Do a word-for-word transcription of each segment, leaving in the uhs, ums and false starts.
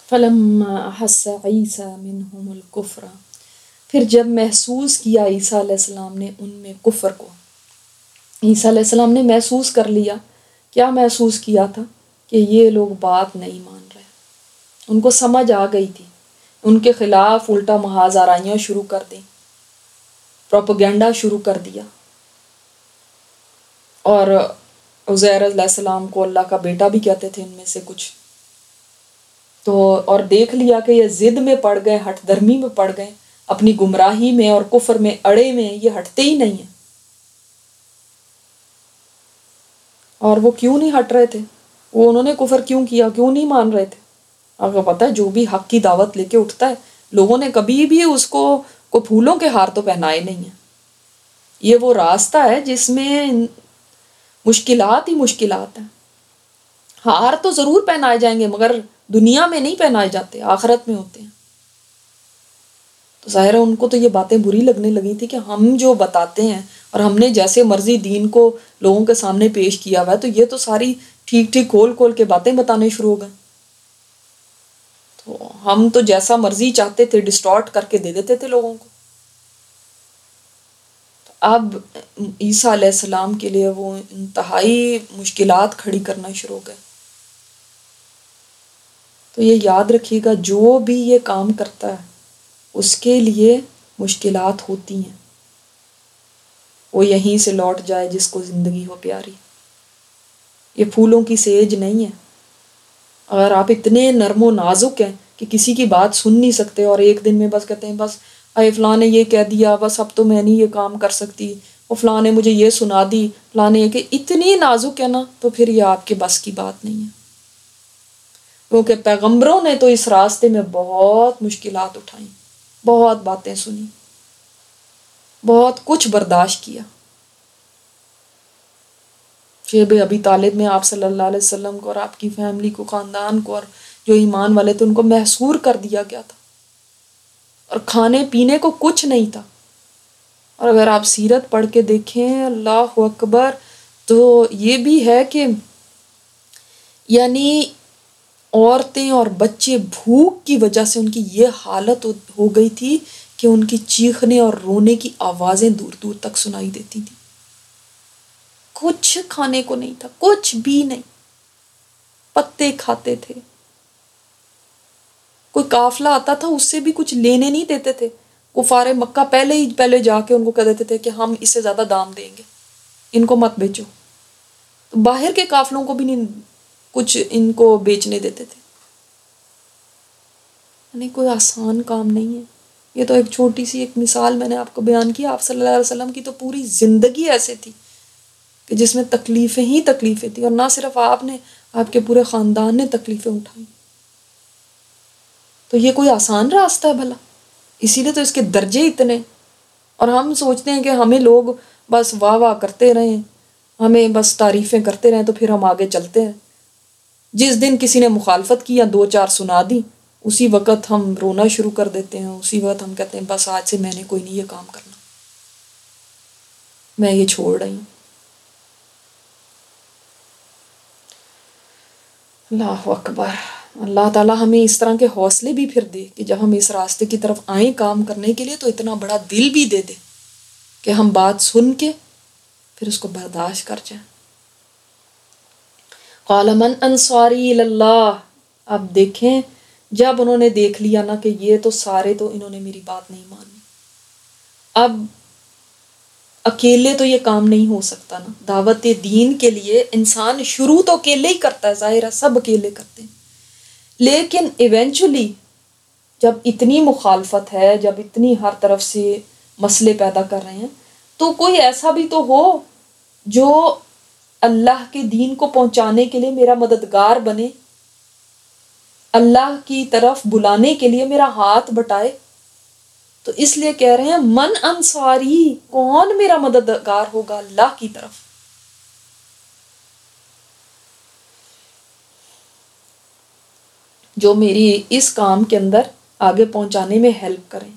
فلما احس عیسیٰ منہم الکفر، پھر جب محسوس کیا عیسیٰ علیہ السلام نے ان میں کفر کو، عیسیٰ علیہ السلام نے محسوس کر لیا، کیا محسوس کیا تھا؟ کہ یہ لوگ بات نہیں مان رہے، ان کو سمجھ آ گئی تھی، ان کے خلاف الٹا محاذ آرائیاں شروع کر دیں، پروپیگنڈا شروع کر دیا، اور عزیر علیہ السلام کو اللہ کا بیٹا بھی کہتے تھے ان میں سے کچھ تو، اور دیکھ لیا کہ یہ ضد میں پڑ گئے، ہٹ درمی میں پڑ گئے، اپنی گمراہی میں اور کفر میں اڑے میں، یہ ہٹتے ہی نہیں ہیں۔ اور وہ کیوں نہیں ہٹ رہے تھے؟ وہ انہوں نے کفر کیوں کیا؟ کیوں نہیں مان رہے تھے؟ آپ کو پتہ ہے جو بھی حق کی دعوت لے کے اٹھتا ہے، لوگوں نے کبھی بھی اس کو کو پھولوں کے ہار تو پہنائے نہیں ہیں۔ یہ وہ راستہ ہے جس میں مشکلات ہی مشکلات ہیں۔ ہار تو ضرور پہنائے جائیں گے مگر دنیا میں نہیں پہنائے جاتے، آخرت میں ہوتے ہیں۔ تو ظاہر ہے ان کو تو یہ باتیں بری لگنے لگی تھی کہ ہم جو بتاتے ہیں اور ہم نے جیسے مرضی دین کو لوگوں کے سامنے پیش کیا ہوا ہے، تو یہ تو ساری ٹھیک ٹھیک کھول کھول کے باتیں بتانے شروع ہو گئے۔ تو ہم تو جیسا مرضی چاہتے تھے ڈسٹارٹ کر کے دے دیتے تھے لوگوں کو۔ اب عیسیٰ علیہ السلام کے لیے وہ انتہائی مشکلات کھڑی کرنا شروع ہو گئے۔ تو یہ یاد رکھیے گا، جو بھی یہ کام کرتا ہے اس کے لیے مشکلات ہوتی ہیں، وہ یہیں سے لوٹ جائے جس کو زندگی ہو پیاری۔ یہ پھولوں کی سیج نہیں ہے۔ اگر آپ اتنے نرم و نازک ہیں کہ کسی کی بات سن نہیں سکتے اور ایک دن میں بس کہتے ہیں بس اے فلاں نے یہ کہہ دیا، بس اب تو میں نہیں یہ کام کر سکتی، اور فلاں نے مجھے یہ سنا دی، فلاں نے یہ، کہ اتنی نازک ہے نا، تو پھر یہ آپ کے بس کی بات نہیں ہے۔ کیونکہ پیغمبروں نے تو اس راستے میں بہت مشکلات اٹھائیں، بہت باتیں سنی، بہت کچھ برداشت کیا۔ شیب ابی طالب میں آپ صلی اللہ علیہ وسلم کو اور آپ کی فیملی کو، خاندان کو، اور جو ایمان والے تھے ان کو محصور کر دیا گیا تھا، اور کھانے پینے کو کچھ نہیں تھا۔ اور اگر آپ سیرت پڑھ کے دیکھیں، اللہ اکبر، تو یہ بھی ہے کہ یعنی عورتیں اور بچے بھوک کی وجہ سے ان کی یہ حالت ہو گئی تھی کہ ان کی چیخنے اور رونے کی آوازیں دور دور تک سنائی دیتی تھی۔ کچھ کھانے کو نہیں تھا، کچھ بھی نہیں، پتے کھاتے تھے۔ کوئی قافلہ آتا تھا اس سے بھی کچھ لینے نہیں دیتے تھے، کفار مکہ پہلے ہی پہلے جا کے ان کو کہہ دیتے تھے کہ ہم اس سے زیادہ دام دیں گے، ان کو مت بیچو۔ تو باہر کے قافلوں کو بھی نہیں کچھ ان کو بیچنے دیتے تھے۔ یعنی کوئی آسان کام نہیں ہے۔ یہ تو ایک چھوٹی سی ایک مثال میں نے آپ کو بیان کی۔ آپ صلی اللہ علیہ وسلم کی تو پوری زندگی ایسے تھی کہ جس میں تکلیفیں ہی تکلیفیں تھیں، اور نہ صرف آپ نے، آپ کے پورے خاندان نے تکلیفیں اٹھائیں۔ تو یہ کوئی آسان راستہ ہے بھلا؟ اسی لیے تو اس کے درجے اتنے، اور ہم سوچتے ہیں کہ ہمیں لوگ بس واہ واہ کرتے رہیں، ہمیں بس تعریفیں کرتے رہیں تو پھر ہم آگے چلتے ہیں۔ جس دن کسی نے مخالفت کی یا دو چار سنا دی، اسی وقت ہم رونا شروع کر دیتے ہیں، اسی وقت ہم کہتے ہیں بس آج سے میں نے کوئی نہیں یہ کام کرنا، میں یہ چھوڑ رہی ہوں۔ اللہ اکبر۔ اللہ تعالیٰ ہمیں اس طرح کے حوصلے بھی پھر دے کہ جب ہم اس راستے کی طرف آئیں کام کرنے کے لیے تو اتنا بڑا دل بھی دے دے کہ ہم بات سن کے پھر اس کو برداشت کر جائیں۔ قال من انصاری اللہ، اب دیکھیں جب انہوں نے دیکھ لیا نا کہ یہ تو سارے تو انہوں نے میری بات نہیں مانی، اب اکیلے تو یہ کام نہیں ہو سکتا نا۔ دعوت دین کے لیے انسان شروع تو اکیلے ہی کرتا ہے، ظاہر ہے سب اکیلے کرتے ہیں، لیکن ایونچولی جب اتنی مخالفت ہے، جب اتنی ہر طرف سے مسئلے پیدا کر رہے ہیں، تو کوئی ایسا بھی تو ہو جو اللہ کے دین کو پہنچانے کے لیے میرا مددگار بنے، اللہ کی طرف بلانے کے لیے میرا ہاتھ بٹائے۔ تو اس لیے کہہ رہے ہیں من انصاری، کون میرا مددگار ہوگا اللہ کی طرف۔ جو میری اس کام کے اندر آگے پہنچانے میں ہیلپ کریں۔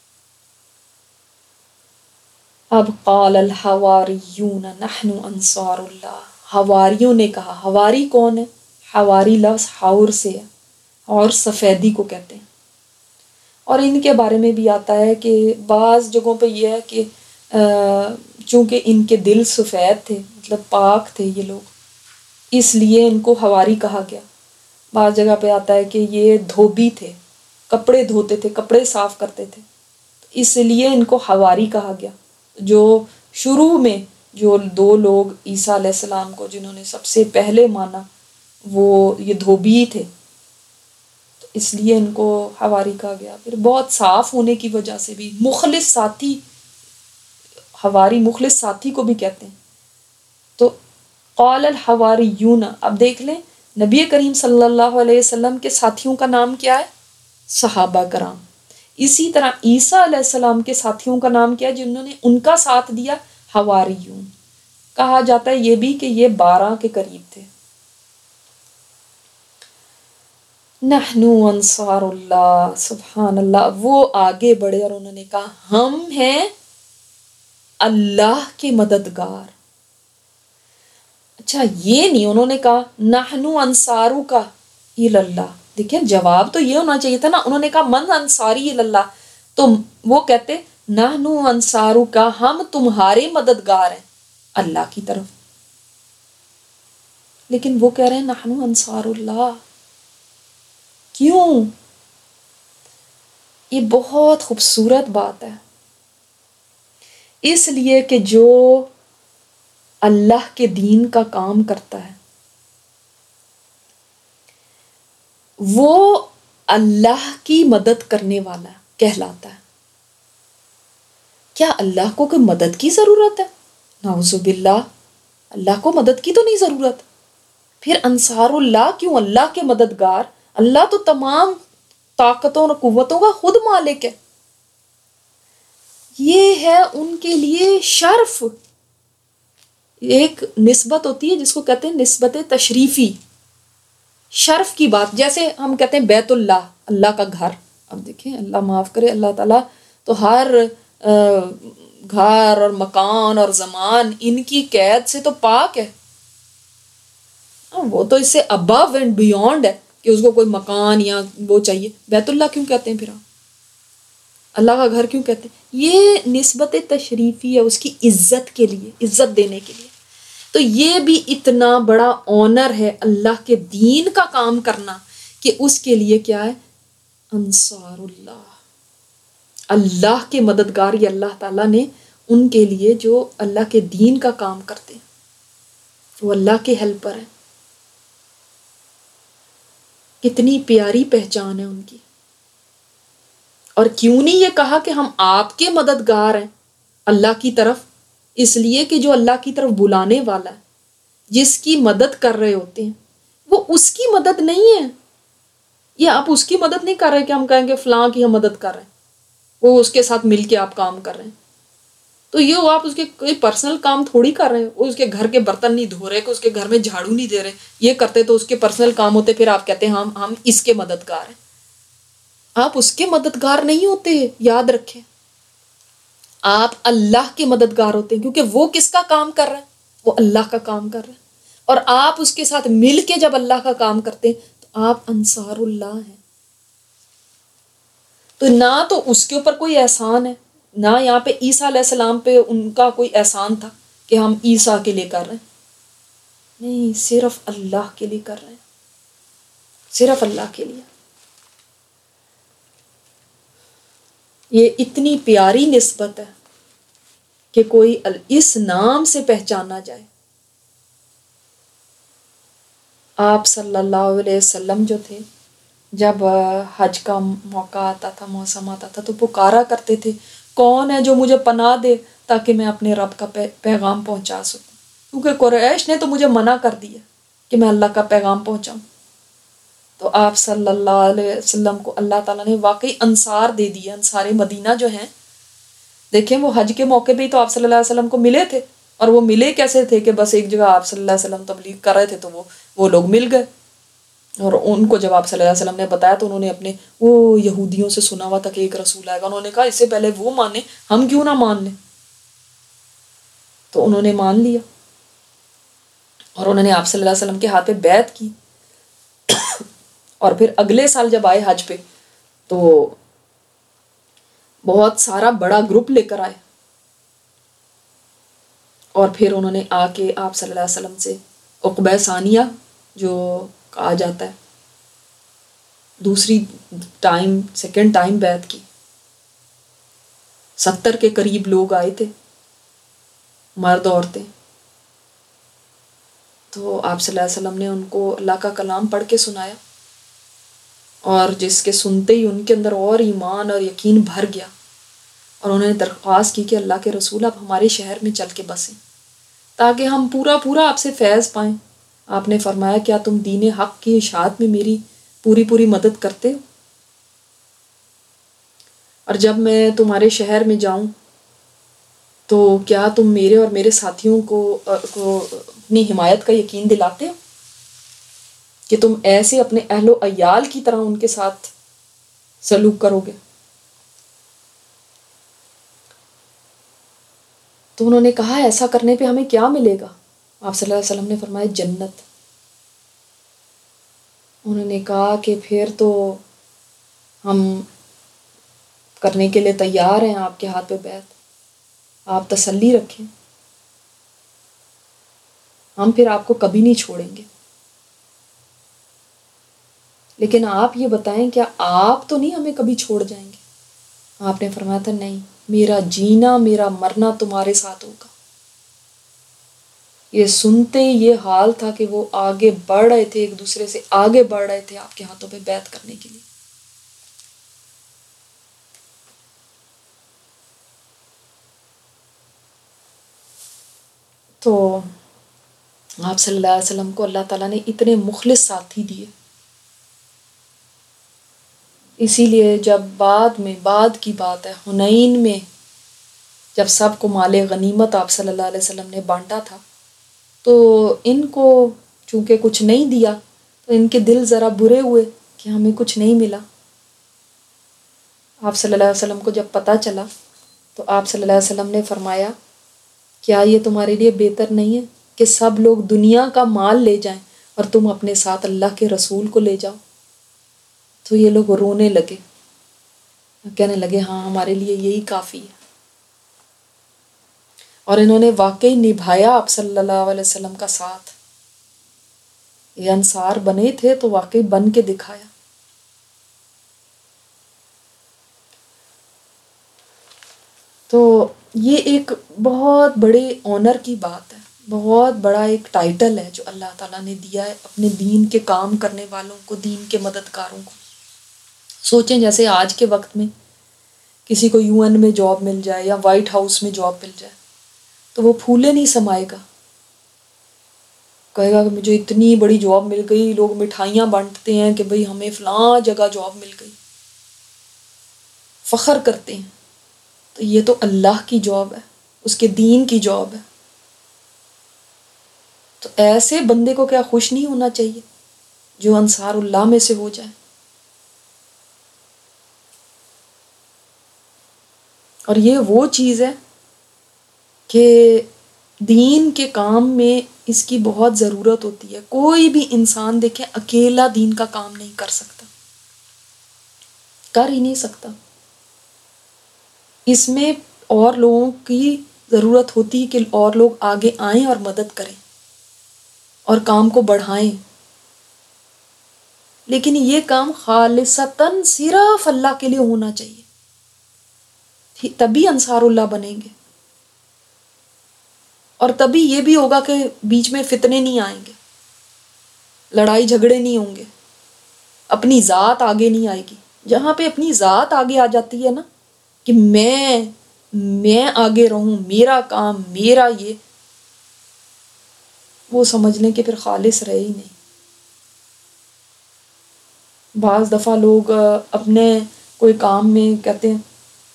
اب قال الحواریون نحن انصار اللہ، حواریوں نے کہا، حواری کون ہے؟ حواری لفظ حور سے ہے، اور سفیدی کو کہتے ہیں. اور ان کے بارے میں بھی آتا ہے کہ بعض جگہوں پہ یہ ہے کہ چونکہ ان کے دل سفید تھے، مطلب پاک تھے یہ لوگ، اس لیے ان کو حواری کہا گیا. بعض جگہ پہ آتا ہے کہ یہ دھوبی تھے، کپڑے دھوتے تھے، کپڑے صاف کرتے تھے، اس لیے ان کو حواری کہا گیا. جو شروع میں جو دو لوگ عیسیٰ علیہ السلام کو جنہوں نے سب سے پہلے مانا وہ یہ دھوبی تھے، تو اس لیے ان کو حواری کہا گیا. پھر بہت صاف ہونے کی وجہ سے بھی مخلص ساتھی، حواری مخلص ساتھی کو بھی کہتے ہیں. تو قال الحواریون، اب دیکھ لیں نبی کریم صلی اللہ علیہ وسلم کے ساتھیوں کا نام کیا ہے؟ صحابہ کرام. اسی طرح عیسیٰ علیہ السلام کے ساتھیوں کا نام کیا ہے جنہوں نے ان کا ساتھ دیا؟ حواریون. کہا جاتا ہے یہ بھی کہ یہ بارہ کے قریب تھے. نحن انصار اللہ، سبحان اللہ. وہ آگے بڑھے اور انہوں نے کہا ہم ہیں اللہ کے مددگار. اچھا یہ نہیں انہوں نے کہا نحن انصارو کا اللہ. دیکھیں جواب تو یہ ہونا چاہیے تھا نا، انہوں نے کہا من انصاری اللہ، تو وہ کہتے نحن انصارو کا، ہم تمہارے مددگار ہیں اللہ کی طرف. لیکن وہ کہہ رہے ہیں نحن انصار اللہ. کیوں؟ یہ بہت خوبصورت بات ہے. اس لیے کہ جو اللہ کے دین کا کام کرتا ہے وہ اللہ کی مدد کرنے والا کہلاتا ہے. کیا اللہ کو کوئی مدد کی ضرورت ہے؟ نعوذ باللہ، اللہ کو مدد کی تو نہیں ضرورت. پھر انصار اللہ کیوں؟ اللہ کے مددگار. اللہ تو تمام طاقتوں اور قوتوں کا خود مالک ہے. یہ ہے ان کے لیے شرف. ایک نسبت ہوتی ہے جس کو کہتے ہیں نسبت تشریفی، شرف کی بات. جیسے ہم کہتے ہیں بیت اللہ، اللہ کا گھر. اب دیکھیں اللہ معاف کرے، اللہ تعالیٰ تو ہر گھر اور مکان اور زمان ان کی قید سے تو پاک ہے. وہ تو اس سے above and beyond ہے کہ اس کو کوئی مکان یا وہ چاہیے. بیت اللہ کیوں کہتے ہیں پھر آپ؟ اللہ کا گھر کیوں کہتے ہیں؟ یہ نسبت تشریفی ہے اس کی عزت کے لیے، عزت دینے کے لیے. تو یہ بھی اتنا بڑا آنر ہے اللہ کے دین کا کام کرنا کہ اس کے لیے کیا ہے؟ انصار اللہ، اللہ کے مددگار. یہ اللہ تعالیٰ نے ان کے لیے جو اللہ کے دین کا کام کرتے ہیں وہ اللہ کے ہیلپر ہیں. کتنی پیاری پہچان ہے ان کی. اور کیوں نہیں یہ کہا کہ ہم آپ کے مددگار ہیں اللہ کی طرف؟ اس لیے کہ جو اللہ کی طرف بلانے والا ہے، جس کی مدد کر رہے ہوتے ہیں، وہ اس کی مدد نہیں ہے. یہ آپ اس کی مدد نہیں کر رہے کہ ہم کہیں گے فلاں کی ہم مدد کر رہے ہیں، وہ اس کے ساتھ مل کے آپ کام کر رہے ہیں. تو یہ وہ آپ اس کے کوئی پرسنل کام تھوڑی کر رہے ہیں. وہ اس کے گھر کے برتن نہیں دھو رہے، کہ اس کے گھر میں جھاڑو نہیں دے رہے. یہ کرتے تو اس کے پرسنل کام ہوتے، پھر آپ کہتے ہیں ہم ہم اس کے مددگار ہیں. آپ اس کے مددگار نہیں ہوتے، یاد رکھیں. آپ اللہ کے مددگار ہوتے ہیں، کیونکہ وہ کس کا کام کر رہا ہے؟ وہ اللہ کا کام کر رہا ہے. اور آپ اس کے ساتھ مل کے جب اللہ کا کام کرتے ہیں تو آپ انصار اللہ ہیں. تو نہ تو اس کے اوپر کوئی احسان ہے، نہ یہاں پہ عیسیٰ علیہ السلام پہ ان کا کوئی احسان تھا کہ ہم عیسیٰ کے لیے کر رہے ہیں. نہیں، صرف اللہ کے لیے کر رہے ہیں، صرف اللہ کے لیے. یہ اتنی پیاری نسبت ہے کہ کوئی اس نام سے پہچانا جائے. آپ صلی اللہ علیہ وسلم جو تھے جب حج کا موقع آتا تھا، موسم آتا تھا، تو پکارا کرتے تھے کون ہے جو مجھے پناہ دے تاکہ میں اپنے رب کا پیغام پہنچا سکوں. کیونکہ قریش نے تو مجھے منع کر دیا کہ میں اللہ کا پیغام پہنچاؤں. تو آپ صلی اللہ علیہ وسلم کو اللہ تعالیٰ نے واقعی انصار دے دیے. انصار مدینہ جو ہیں، دیکھیں وہ حج کے موقع پہ ہی تو آپ صلی اللہ علیہ وسلم کو ملے تھے. اور وہ ملے کیسے تھے کہ بس ایک جگہ آپ صلی اللہ علیہ وسلم تبلیغ کر رہے تھے تو وہ وہ لوگ مل گئے. اور ان کو جب آپ صلی اللہ علیہ وسلم نے بتایا تو انہوں نے اپنے وہ یہودیوں سے سنا ہوا تھا کہ ایک رسول آئے گا، انہوں نے کہا اس سے پہلے وہ مانے، ہم کیوں نہ مان لیں. تو انہوں نے مان لیا اور انہوں نے آپ صلی اللہ علیہ وسلم کے ہاتھ پہ بیعت کی. اور پھر اگلے سال جب آئے حج پہ تو بہت سارا بڑا گروپ لے کر آئے، اور پھر انہوں نے آ کے آپ صلی اللہ علیہ وسلم سے عقبہ ثانیہ جو کہا جاتا ہے دوسری ٹائم سیکنڈ ٹائم بیعت کی، ستر کے قریب لوگ آئے تھے، مرد عورتیں. تو آپ صلی اللہ علیہ وسلم نے ان کو اللہ کا کلام پڑھ کے سنایا، اور جس کے سنتے ہی ان کے اندر اور ایمان اور یقین بھر گیا، اور انہوں نے درخواست کی کہ اللہ کے رسول آپ ہمارے شہر میں چل کے بسیں تاکہ ہم پورا پورا آپ سے فیض پائیں. آپ نے فرمایا کیا تم دین حق کی اشاعت میں میری پوری پوری مدد کرتے ہو؟ اور جب میں تمہارے شہر میں جاؤں تو کیا تم میرے اور میرے ساتھیوں کو کو اپنی حمایت کا یقین دلاتے ہو کہ تم ایسے اپنے اہل و عیال کی طرح ان کے ساتھ سلوک کرو گے؟ تو انہوں نے کہا ایسا کرنے پہ ہمیں کیا ملے گا؟ آپ صلی اللہ علیہ وسلم نے فرمایا جنت. انہوں نے کہا کہ پھر تو ہم کرنے کے لیے تیار ہیں آپ کے ہاتھ پہ بیعت، آپ تسلی رکھیں، ہم پھر آپ کو کبھی نہیں چھوڑیں گے. لیکن آپ یہ بتائیں کیا آپ تو نہیں ہمیں کبھی چھوڑ جائیں گے؟ آپ نے فرمایا تھا نہیں، میرا جینا میرا مرنا تمہارے ساتھ ہوگا. یہ سنتے یہ حال تھا کہ وہ آگے بڑھ رہے تھے، ایک دوسرے سے آگے بڑھ رہے تھے آپ کے ہاتھوں پہ بیعت کرنے کے لیے. تو آپ صلی اللہ علیہ وسلم کو اللہ تعالیٰ نے اتنے مخلص ساتھی دیے. اسی لیے جب بعد میں بعد کی بات ہے حنین میں جب سب کو مال غنیمت آپ صلی اللہ علیہ وسلم نے بانٹا تھا تو ان کو چونکہ کچھ نہیں دیا تو ان کے دل ذرا برے ہوئے کہ ہمیں کچھ نہیں ملا. آپ صلی اللہ علیہ وسلم کو جب پتہ چلا تو آپ صلی اللہ علیہ وسلم نے فرمایا کیا یہ تمہارے لیے بہتر نہیں ہے کہ سب لوگ دنیا کا مال لے جائیں اور تم اپنے ساتھ اللہ کے رسول کو لے جاؤ؟ تو یہ لوگ رونے لگے، کہنے لگے ہاں ہمارے لیے یہی کافی ہے. اور انہوں نے واقعی نبھایا آپ صلی اللہ علیہ وسلم کا ساتھ. یہ انصار بنے تھے تو واقعی بن کے دکھایا. تو یہ ایک بہت بڑے آنر کی بات ہے، بہت بڑا ایک ٹائٹل ہے جو اللہ تعالیٰ نے دیا ہے اپنے دین کے کام کرنے والوں کو، دین کے مددگاروں کو. سوچیں جیسے آج کے وقت میں کسی کو یو این میں جاب مل جائے یا وائٹ ہاؤس میں جاب مل جائے تو وہ پھولے نہیں سمائے گا، کہے گا کہ مجھے اتنی بڑی جاب مل گئی. لوگ مٹھائیاں بانٹتے ہیں کہ بھئی ہمیں فلاں جگہ جاب مل گئی، فخر کرتے ہیں. تو یہ تو اللہ کی جاب ہے، اس کے دین کی جاب ہے. تو ایسے بندے کو کیا خوش نہیں ہونا چاہیے جو انصار اللہ میں سے ہو جائے؟ اور یہ وہ چیز ہے کہ دین کے کام میں اس کی بہت ضرورت ہوتی ہے. کوئی بھی انسان دیکھیں اکیلا دین کا کام نہیں کر سکتا، کر ہی نہیں سکتا. اس میں اور لوگوں کی ضرورت ہوتی ہے کہ اور لوگ آگے آئیں اور مدد کریں اور کام کو بڑھائیں. لیکن یہ کام خالصتاً صرف اللہ کے لیے ہونا چاہیے، تبھی انصار اللہ بنیں گے. اور تبھی یہ بھی ہوگا کہ بیچ میں فتنے نہیں آئیں گے، لڑائی جھگڑے نہیں ہوں گے، اپنی ذات آگے نہیں آئے گی. جہاں پہ اپنی ذات آگے آ جاتی ہے نا کہ میں میں آگے رہوں، میرا کام میرا، یہ وہ سمجھ لیں کہ پھر خالص رہے ہی نہیں. بعض دفعہ لوگ اپنے کوئی کام میں کہتے ہیں،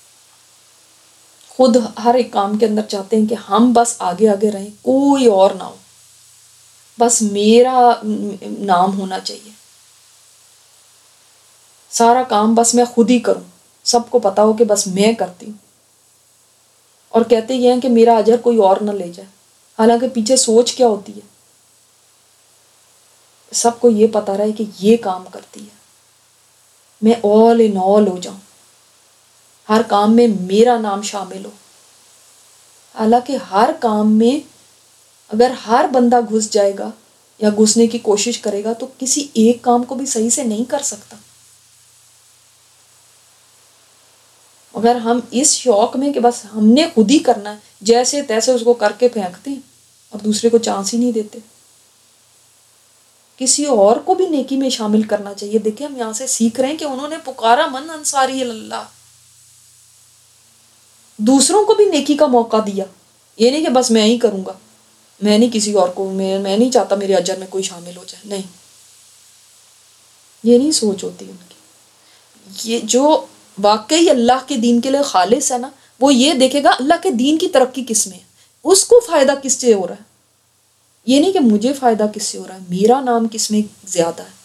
خود ہر ایک کام کے اندر چاہتے ہیں کہ ہم بس آگے آگے رہیں، کوئی اور نہ ہو، بس میرا نام ہونا چاہیے، سارا کام بس میں خود ہی کروں، سب کو پتا ہو کہ بس میں کرتی ہوں. اور کہتے یہ ہیں کہ میرا اجر کوئی اور نہ لے جائے. حالانکہ پیچھے سوچ کیا ہوتی ہے؟ سب کو یہ پتا رہے کہ یہ کام کرتی ہے میں all in all ہو جاؤں، ہر کام میں میرا نام شامل ہو۔ حالانکہ ہر کام میں اگر ہر بندہ گھس جائے گا یا گھسنے کی کوشش کرے گا تو کسی ایک کام کو بھی صحیح سے نہیں کر سکتا۔ اگر ہم اس شوق میں کہ بس ہم نے خود ہی کرنا ہے، جیسے تیسے اس کو کر کے پھینکتے ہیں اور دوسرے کو چانس ہی نہیں دیتے۔ کسی اور کو بھی نیکی میں شامل کرنا چاہیے۔ دیکھیں ہم یہاں سے سیکھ رہے ہیں کہ انہوں نے پکارا من انصاری اللہ، دوسروں کو بھی نیکی کا موقع دیا۔ یہ نہیں کہ بس میں ہی کروں گا، میں نہیں کسی اور کو، میں میں نہیں چاہتا میرے اجر میں کوئی شامل ہو جائے، نہیں، یہ نہیں سوچ ہوتی ان کی۔ یہ جو واقعی اللہ کے دین کے لیے خالص ہے نا، وہ یہ دیکھے گا اللہ کے دین کی ترقی کس میں ہے، اس کو فائدہ کس سے ہو رہا ہے، یہ نہیں کہ مجھے فائدہ کس سے ہو رہا ہے، میرا نام کس میں زیادہ ہے۔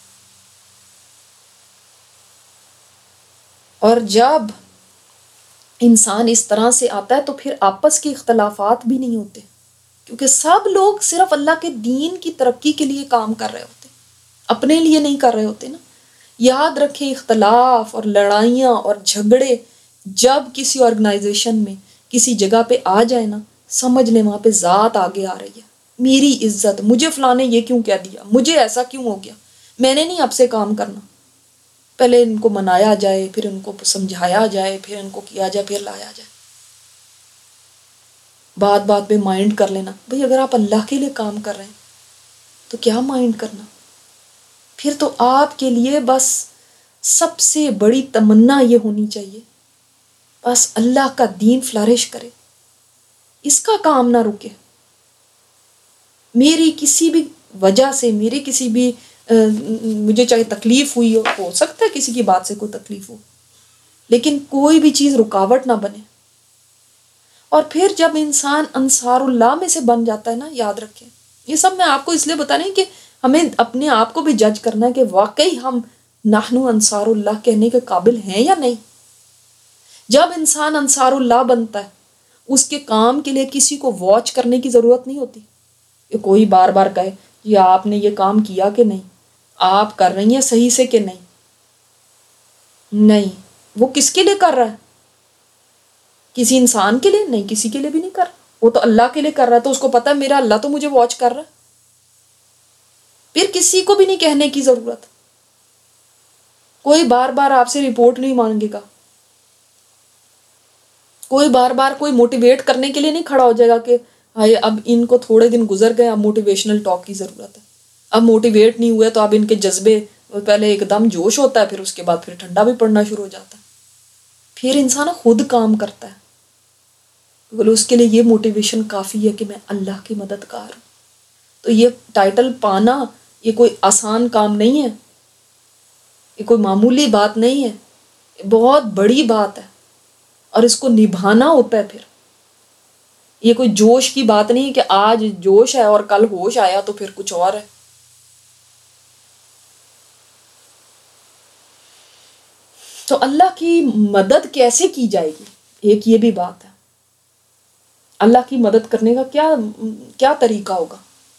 اور جب انسان اس طرح سے آتا ہے تو پھر آپس کے اختلافات بھی نہیں ہوتے، کیونکہ سب لوگ صرف اللہ کے دین کی ترقی کے لیے کام کر رہے ہوتے، اپنے لیے نہیں کر رہے ہوتے نا۔ یاد رکھیں اختلاف اور لڑائیاں اور جھگڑے جب کسی آرگنائزیشن میں کسی جگہ پہ آ جائے نا، سمجھ لیں وہاں پہ ذات آگے آ رہی ہے، میری عزت، مجھے فلاں نے یہ کیوں کہہ دیا، مجھے ایسا کیوں ہو گیا، میں نے نہیں اب سے کام کرنا۔ پہلے ان کو منایا جائے، پھر ان کو سمجھایا جائے، پھر ان کو کیا جائے، پھر لایا جائے۔ بات بات پہ مائنڈ کر لینا، بھئی اگر آپ اللہ کے لیے کام کر رہے ہیں تو کیا مائنڈ کرنا؟ پھر تو آپ کے لیے بس سب سے بڑی تمنا یہ ہونی چاہیے، بس اللہ کا دین فلرش کرے، اس کا کام نہ رکے۔ میری کسی بھی وجہ سے، میری کسی بھی مجھے چاہے تکلیف ہوئی ہو ہو سکتا ہے کسی کی بات سے کوئی تکلیف ہو، لیکن کوئی بھی چیز رکاوٹ نہ بنے۔ اور پھر جب انسان انصار اللہ میں سے بن جاتا ہے نا، یاد رکھیں یہ سب میں آپ کو اس لیے بتا رہی ہوں کہ ہمیں اپنے آپ کو بھی جج کرنا ہے کہ واقعی ہم نحنو انصار اللہ کہنے کے قابل ہیں یا نہیں۔ جب انسان انصار اللہ بنتا ہے، اس کے کام کے لیے کسی کو واچ کرنے کی ضرورت نہیں ہوتی کہ کوئی بار بار کہے یہ آپ نے یہ کام کیا کہ نہیں، آپ کر رہی ہیں صحیح سے کہ نہیں۔ نہیں، وہ کس کے لیے کر رہا ہے؟ کسی انسان کے لیے نہیں، کسی کے لیے بھی نہیں کر رہا، وہ تو اللہ کے لیے کر رہا ہے، تو اس کو پتا ہے میرا اللہ تو مجھے واچ کر رہا ہے۔ پھر کسی کو بھی نہیں کہنے کی ضرورت، کوئی بار بار آپ سے رپورٹ نہیں مانگے گا، کوئی بار بار کوئی موٹیویٹ کرنے کے لیے نہیں کھڑا ہو جائے گا کہ ہائے اب ان کو تھوڑے دن گزر گئے، اب موٹیویشنل ٹاک کی ضرورت ہے، اب موٹیویٹ نہیں ہوئے تو اب ان کے جذبے، پہلے ایک دم جوش ہوتا ہے، پھر اس کے بعد پھر ٹھنڈا بھی پڑنا شروع ہو جاتا ہے۔ پھر انسان خود کام کرتا ہے، بولے اس کے لیے یہ موٹیویشن کافی ہے کہ میں اللہ کی مددگار ہوں۔ تو یہ ٹائٹل پانا یہ کوئی آسان کام نہیں ہے، یہ کوئی معمولی بات نہیں ہے، یہ بہت بڑی بات ہے، اور اس کو نبھانا ہوتا ہے۔ پھر یہ کوئی جوش کی بات نہیں کہ آج جوش ہے اور کل ہوش آیا تو پھر کچھ اور ہے۔ تو اللہ کی مدد کیسے کی جائے گی، ایک یہ بھی بات ہے، اللہ کی مدد کرنے کا کیا کیا طریقہ ہوگا؟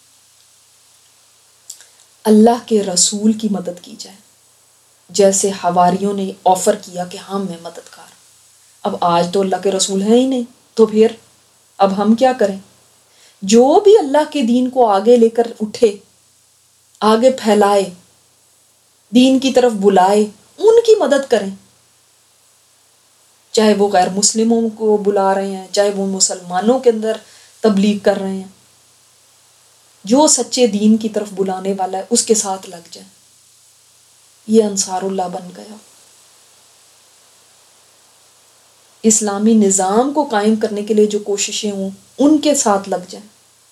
اللہ کے رسول کی مدد کی جائے، جیسے حواریوں نے آفر کیا کہ ہم ہیں مددگار۔ اب آج تو اللہ کے رسول ہیں ہی نہیں، تو پھر اب ہم کیا کریں؟ جو بھی اللہ کے دین کو آگے لے کر اٹھے، آگے پھیلائے، دین کی طرف بلائے، ان کی مدد کریں، چاہے وہ غیر مسلموں کو بلا رہے ہیں، چاہے وہ مسلمانوں کے اندر تبلیغ کر رہے ہیں، جو سچے دین کی طرف بلانے والا ہے اس کے ساتھ لگ جائیں۔ یہ انصار اللہ بن گیا۔ اسلامی نظام کو قائم کرنے کے لیے جو کوششیں ہوں ان کے ساتھ لگ جائیں۔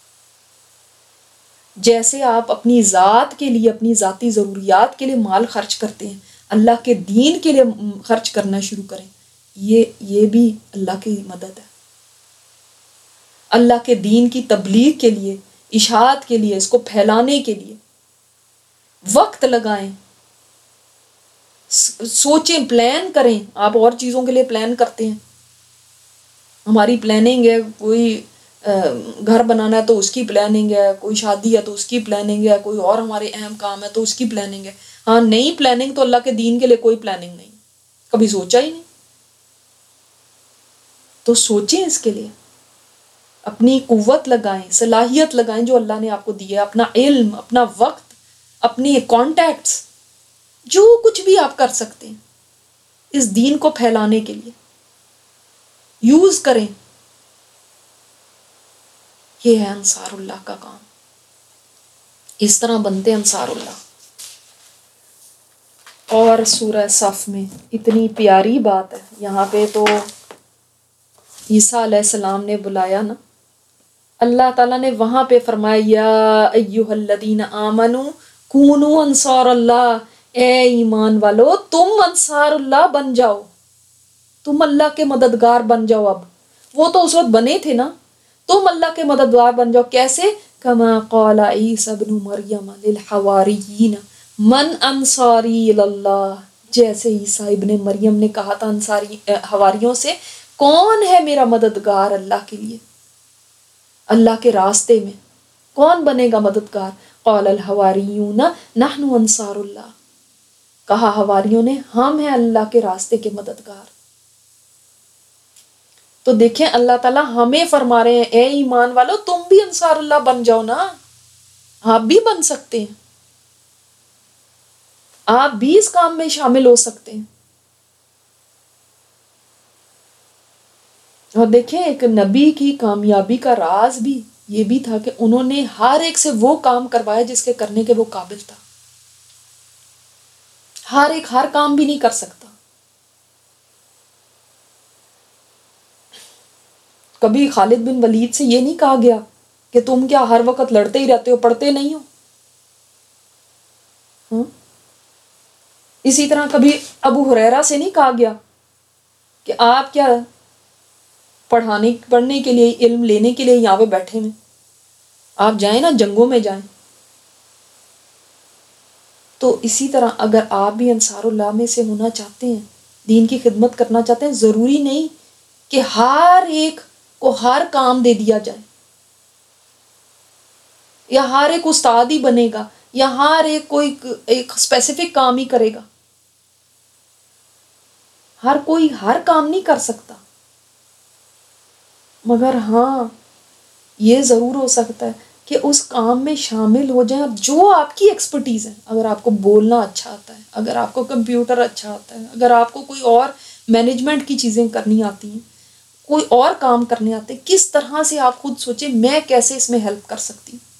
جیسے آپ اپنی ذات کے لیے، اپنی ذاتی ضروریات کے لیے مال خرچ کرتے ہیں، اللہ کے دین کے لیے خرچ کرنا شروع کریں۔ یہ یہ بھی اللہ کی مدد ہے۔ اللہ کے دین کی تبلیغ کے لیے، اشاعت کے لیے، اس کو پھیلانے کے لیے وقت لگائیں، سوچیں، پلان کریں۔ آپ اور چیزوں کے لیے پلان کرتے ہیں، ہماری پلاننگ ہے، کوئی گھر بنانا ہے تو اس کی پلاننگ ہے، کوئی شادی ہے تو اس کی پلاننگ ہے، کوئی اور ہمارے اہم کام ہے تو اس کی پلاننگ ہے۔ ہاں نئی پلاننگ تو اللہ کے دین کے لیے کوئی پلاننگ نہیں، کبھی سوچا ہی نہیں. تو سوچیں اس کے لیے، اپنی قوت لگائیں، صلاحیت لگائیں جو اللہ نے آپ کو دی ہے، اپنا علم، اپنا وقت، اپنے کانٹیکٹس، جو کچھ بھی آپ کر سکتے ہیں اس دین کو پھیلانے کے لیے یوز کریں. یہ ہے انصار اللہ کا کام، اس طرح بنتے ہیں انصار اللہ. اور سورہ صف میں اتنی پیاری بات ہے، یہاں پہ تو عیسیٰ علیہ السلام نے بلایا نا، اللہ تعالیٰ نے وہاں پہ فرمایا یا ایہا الذین آمنوا کونوا انصار اللہ، اے ایمان والو تم انصار اللہ بن جاؤ، تم اللہ کے مددگار بن جاؤ. اب وہ تو اس وقت بنے تھے نا، تم اللہ کے مددگار بن جاؤ. کیسے؟ کما قال عیسی ابن مریم للحواریین من انصاری اللہ، جیسے عیسیٰ ابن مریم نے کہا تھا انصاری حواریوں سے کون ہے میرا مددگار اللہ کے لیے، اللہ کے راستے میں کون بنے گا مددگار؟ قال الحواریون نحن انصار اللہ، کہا حواریوں نے ہم ہیں اللہ کے راستے کے مددگار. تو دیکھیں اللہ تعالیٰ ہمیں فرما رہے ہیں اے ایمان والو تم بھی انصار اللہ بن جاؤ نا، آپ بھی بن سکتے ہیں، آپ بھی اس کام میں شامل ہو سکتے ہیں. اور دیکھیں ایک نبی کی کامیابی کا راز بھی یہ بھی تھا کہ انہوں نے ہر ایک سے وہ کام کروایا جس کے کرنے کے وہ قابل تھا. ہر ایک ہر کام بھی نہیں کر سکتا. کبھی خالد بن ولید سے یہ نہیں کہا گیا کہ تم کیا ہر وقت لڑتے ہی رہتے ہو، پڑھتے نہیں ہو. ہاں اسی طرح کبھی ابو ہریرہ سے نہیں کہا گیا کہ آپ کیا پڑھانے پڑھنے کے لیے، علم لینے کے لیے یہاں پہ بیٹھے ہیں، آپ جائیں نا جنگوں میں جائیں. تو اسی طرح اگر آپ بھی انصار اللہ میں سے ہونا چاہتے ہیں، دین کی خدمت کرنا چاہتے ہیں، ضروری نہیں کہ ہر ایک کو ہر کام دے دیا جائے، یا ہر ایک استاد ہی بنے گا، یا ہر ایک کوئی ایک اسپیسیفک کام ہی کرے گا. ہر کوئی ہر کام نہیں کر سکتا، مگر ہاں یہ ضرور ہو سکتا ہے کہ اس کام میں شامل ہو جائیں جو آپ کی ایکسپرٹیز ہے. اگر آپ کو بولنا اچھا آتا ہے، اگر آپ کو کمپیوٹر اچھا آتا ہے، اگر آپ کو کوئی اور مینجمنٹ کی چیزیں کرنی آتی ہیں، کوئی اور کام کرنے آتے ہیں، کس طرح سے آپ خود سوچیں میں کیسے اس میں ہیلپ کر سکتی ہوں.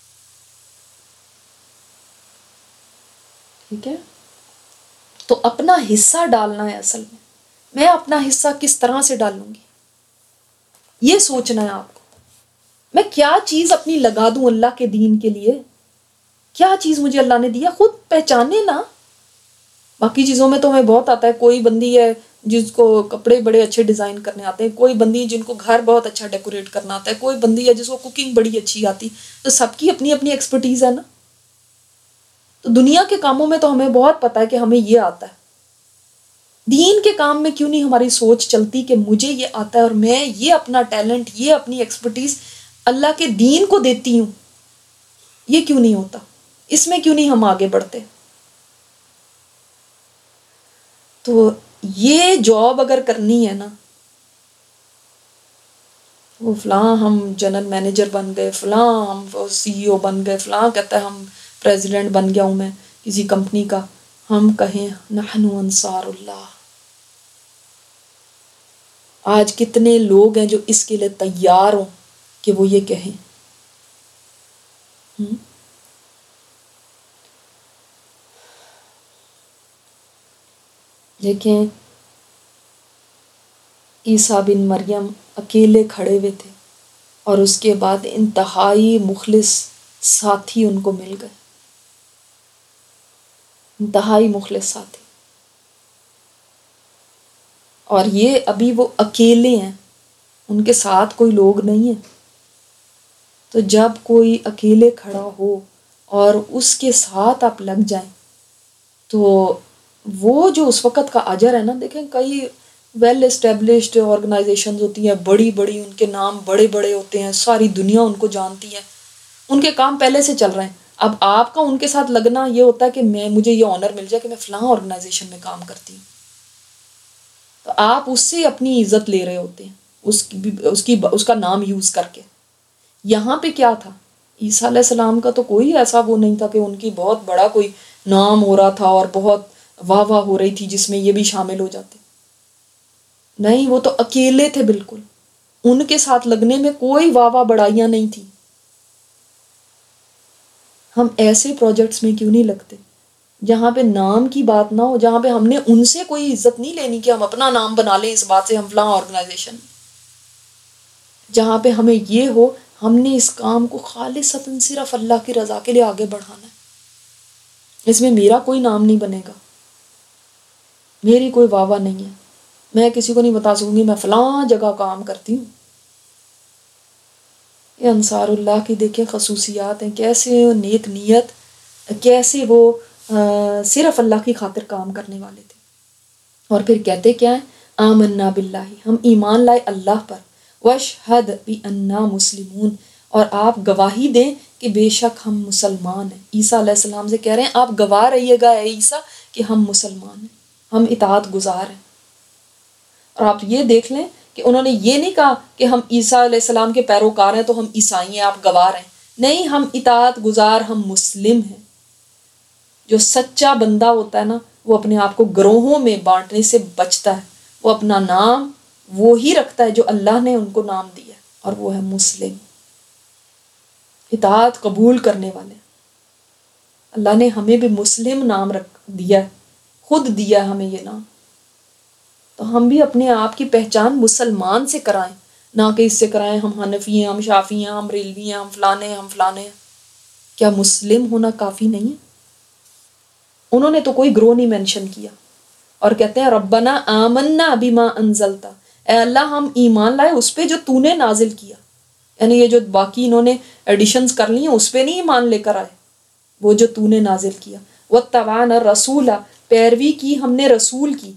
ٹھیک ہے، تو اپنا حصہ ڈالنا ہے. اصل میں میں اپنا حصہ کس طرح سے ڈالوں گی یہ سوچنا ہے آپ کو. میں کیا چیز اپنی لگا دوں اللہ کے دین کے لیے، کیا چیز مجھے اللہ نے دیا، خود پہچانے نا. باقی چیزوں میں تو ہمیں بہت آتا ہے، کوئی بندی ہے جس کو کپڑے بڑے اچھے ڈیزائن کرنے آتے ہیں، کوئی بندی جن کو گھر بہت اچھا ڈیکوریٹ کرنا آتا ہے، کوئی بندی ہے جس کو کوکنگ بڑی اچھی آتی. تو سب کی اپنی اپنی ایکسپرٹیز ہے نا. تو دنیا کے کاموں میں تو ہمیں بہت پتا ہے کہ ہمیں یہ آتا ہے، دین کے کام میں کیوں نہیں ہماری سوچ چلتی کہ مجھے یہ آتا ہے اور میں یہ اپنا ٹیلنٹ، یہ اپنی ایکسپرٹیز اللہ کے دین کو دیتی ہوں. یہ کیوں نہیں ہوتا، اس میں کیوں نہیں ہم آگے بڑھتے. تو یہ جاب اگر کرنی ہے نا، وہ فلاں ہم جنرل مینیجر بن گئے، فلاں ہم سی ای او بن گئے، فلاں کہتا ہے ہم پریزیڈنٹ بن گیا ہوں میں کسی کمپنی کا، ہم کہیں نحن انصار اللہ. آج کتنے لوگ ہیں جو اس کے لیے تیار ہوں کہ وہ یہ کہیں. دیکھیں عیسیٰ بن مریم اکیلے کھڑے ہوئے تھے اور اس کے بعد انتہائی مخلص ساتھی ان کو مل گئے، انتہائی مخلص ساتھی. اور یہ ابھی وہ اکیلے ہیں، ان کے ساتھ کوئی لوگ نہیں ہیں. تو جب کوئی اکیلے کھڑا ہو اور اس کے ساتھ آپ لگ جائیں تو وہ جو اس وقت کا اجر ہے نا، دیکھیں کئی ویل اسٹیبلشڈ آرگنائزیشنز ہوتی ہیں، بڑی بڑی، ان کے نام بڑے بڑے ہوتے ہیں، ساری دنیا ان کو جانتی ہے، ان کے کام پہلے سے چل رہے ہیں. اب آپ کا ان کے ساتھ لگنا یہ ہوتا ہے کہ میں مجھے یہ آنر مل جائے کہ میں فلاں آرگنائزیشن میں کام کرتی ہوں، تو آپ اس سے اپنی عزت لے رہے ہوتے ہیں، اس کی اس کی اس کا نام یوز کر کے۔ یہاں پہ کیا تھا، عیسیٰ علیہ السلام کا تو کوئی ایسا وہ نہیں تھا کہ ان کی بہت بڑا کوئی نام ہو رہا تھا اور بہت واہ واہ ہو رہی تھی جس میں یہ بھی شامل ہو جاتے، نہیں، وہ تو اکیلے تھے بالکل، ان کے ساتھ لگنے میں کوئی واہ واہ بڑائیاں نہیں تھی۔ ہم ایسے پروجیکٹس میں کیوں نہیں لگتے جہاں پہ نام کی بات نہ ہو، جہاں پہ ہم نے ان سے کوئی عزت نہیں لینی کہ ہم اپنا نام بنا لیں اس بات سے ہم فلاں آرگنائزیشن، جہاں پہ ہمیں یہ ہو ہم نے اس کام کو خالصتاً صرف اللہ کی رضا کے لیے آگے بڑھانا ہے، اس میں میرا کوئی نام نہیں بنے گا، میری کوئی واہ واہ نہیں ہے، میں کسی کو نہیں بتا سکوں گی میں فلاں جگہ کام کرتی ہوں۔ یہ انصار اللہ کی دیکھیں خصوصیات ہیں، کیسے نیک نیت، کیسے وہ صرف اللہ کی خاطر کام کرنے والے تھے۔ اور پھر کہتے کیا ہیں، آمنا باللہ، ہم ایمان لائے اللہ پر، واشہد بأننا مسلمون، اور آپ گواہی دیں کہ بے شک ہم مسلمان ہیں۔ عیسیٰ علیہ السلام سے کہہ رہے ہیں آپ گواہ رہیے گا اے عیسیٰ کہ ہم مسلمان ہیں، ہم اطاعت گزار ہیں۔ اور آپ یہ دیکھ لیں کہ انہوں نے یہ نہیں کہا کہ ہم عیسیٰ علیہ السلام کے پیروکار ہیں تو ہم عیسائی ہیں، آپ گواہ ہیں، نہیں، ہم اطاعت گزار، ہم مسلم ہیں۔ جو سچا بندہ ہوتا ہے نا وہ اپنے آپ کو گروہوں میں بانٹنے سے بچتا ہے، وہ اپنا نام وہی رکھتا ہے جو اللہ نے ان کو نام دیا، اور وہ ہے مسلم، اطاعت قبول کرنے والے۔ اللہ نے ہمیں بھی مسلم نام رکھ دیا ہے، خود دیا ہے ہمیں یہ نام، تو ہم بھی اپنے آپ کی پہچان مسلمان سے کرائیں، نہ کہ اس سے کرائیں ہم حنفی ہیں، ہم شافعی ہیں، ہم ریلوی ہیں، ہم فلانے ہیں، ہم فلانے ہیں۔ کیا مسلم ہونا کافی نہیں ہے؟ انہوں نے تو کوئی گروہ نہیں مینشن کیا، اور کہتے ہیں ربنا آمنا بما انزلتا، اے اللہ ہم ایمان لائے اس پہ جو تو نے نازل کیا، یعنی یہ جو باقی انہوں نے ایڈیشنز کر لی ہیں اس پہ نہیں ایمان لے کر آئے، وہ جو تو نے نازل کیا۔ واتبعنا الرسول، پیروی کی ہم نے رسول کی،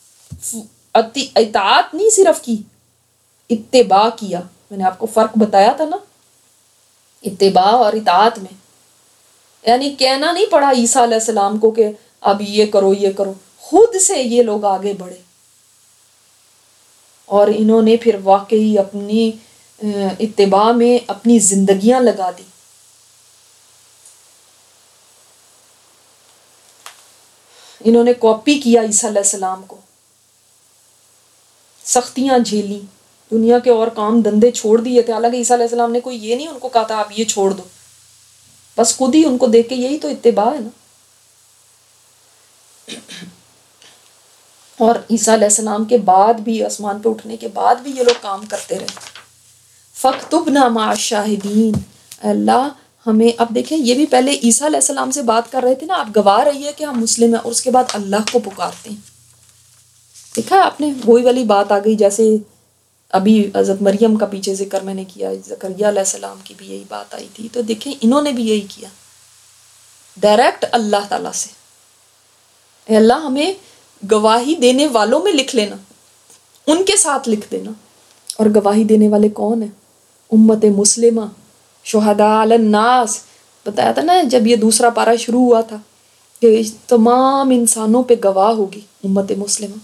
اطاعت نہیں صرف کی، اتباع کیا۔ میں نے آپ کو فرق بتایا تھا نا اتباع اور اطاعت میں، یعنی کہنا نہیں پڑا عیسیٰ علیہ السلام کو کہ اب یہ کرو یہ کرو، خود سے یہ لوگ آگے بڑھے، اور انہوں نے پھر واقعی اپنی اتباع میں اپنی زندگیاں لگا دی۔ انہوں نے کاپی کیا عیسیٰ علیہ السلام کو، سختیاں جھیلی، دنیا کے اور کام دندے چھوڑ دیے تھے، حالانکہ عیسیٰ علیہ السلام نے کوئی یہ نہیں ان کو کہا تھا آپ یہ چھوڑ دو، بس خود ہی ان کو دیکھ کے، یہی تو اتباع ہے نا۔ اور عیسیٰ علیہ السلام کے بعد بھی، آسمان پہ اٹھنے کے بعد بھی یہ لوگ کام کرتے رہے۔ فَاكْتُبْنَا مَعَ الشَّاهِدِينَ، اللہ ہمیں، اب دیکھیں یہ بھی پہلے عیسیٰ علیہ السلام سے بات کر رہے تھے نا، آپ گواہ رہیے کہ ہم مسلم ہیں، اور اس کے بعد اللہ کو پکارتے ہیں۔ دیکھا آپ نے وہی والی بات آ گئی جیسے ابھی حضرت مریم کا پیچھے ذکر میں نے کیا، زکریا علیہ السلام کی بھی یہی بات آئی تھی، تو دیکھیں انہوں نے بھی یہی کیا ڈائریکٹ اللہ تعالیٰ سے، اے اللہ ہمیں گواہی دینے والوں میں لکھ لینا، ان کے ساتھ لکھ دینا۔ اور گواہی دینے والے کون ہیں؟ امت مسلمہ، شہداء علی الناس، بتایا تھا نا جب یہ دوسرا پارہ شروع ہوا تھا کہ تمام انسانوں پہ گواہ ہوگی امت مسلمہ۔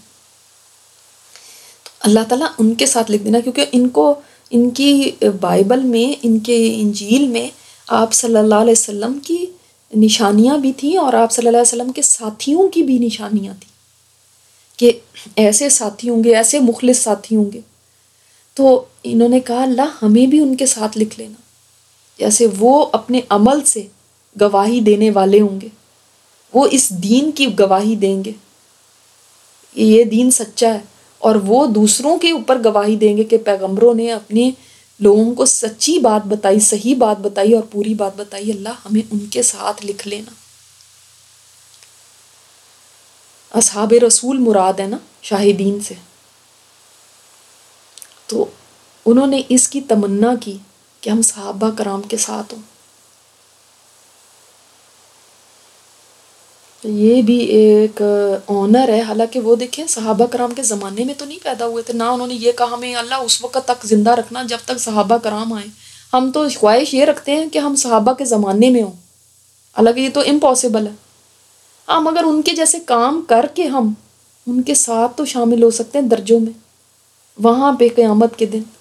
اللہ تعالیٰ ان کے ساتھ لکھ دینا، کیونکہ ان کو، ان کی بائبل میں، ان کے انجیل میں آپ صلی اللہ علیہ وسلم کی نشانیاں بھی تھیں، اور آپ صلی اللہ علیہ وسلم کے ساتھیوں کی بھی نشانیاں تھیں کہ ایسے ساتھی ہوں گے، ایسے مخلص ساتھی ہوں گے۔ تو انہوں نے کہا اللہ ہمیں بھی ان کے ساتھ لکھ لینا، جیسے وہ اپنے عمل سے گواہی دینے والے ہوں گے، وہ اس دین کی گواہی دیں گے یہ دین سچا ہے، اور وہ دوسروں کے اوپر گواہی دیں گے کہ پیغمبروں نے اپنے لوگوں کو سچی بات بتائی، صحیح بات بتائی اور پوری بات بتائی، اللہ ہمیں ان کے ساتھ لکھ لینا۔ اصحاب رسول مراد ہے نا شاہدین سے، تو انہوں نے اس کی تمنا کی کہ ہم صحابہ کرام کے ساتھ ہوں۔ یہ بھی ایک آنر ہے، حالانکہ وہ دیکھیں صحابہ کرام کے زمانے میں تو نہیں پیدا ہوئے تھے، نہ انہوں نے یہ کہا ہمیں اللہ اس وقت تک زندہ رکھنا جب تک صحابہ کرام آئیں، ہم تو خواہش یہ رکھتے ہیں کہ ہم صحابہ کے زمانے میں ہوں، حالانکہ یہ تو امپاسبل ہے. ہاں مگر ان کے جیسے کام کر کے ہم ان کے ساتھ تو شامل ہو سکتے ہیں درجوں میں وہاں پہ قیامت کے دن.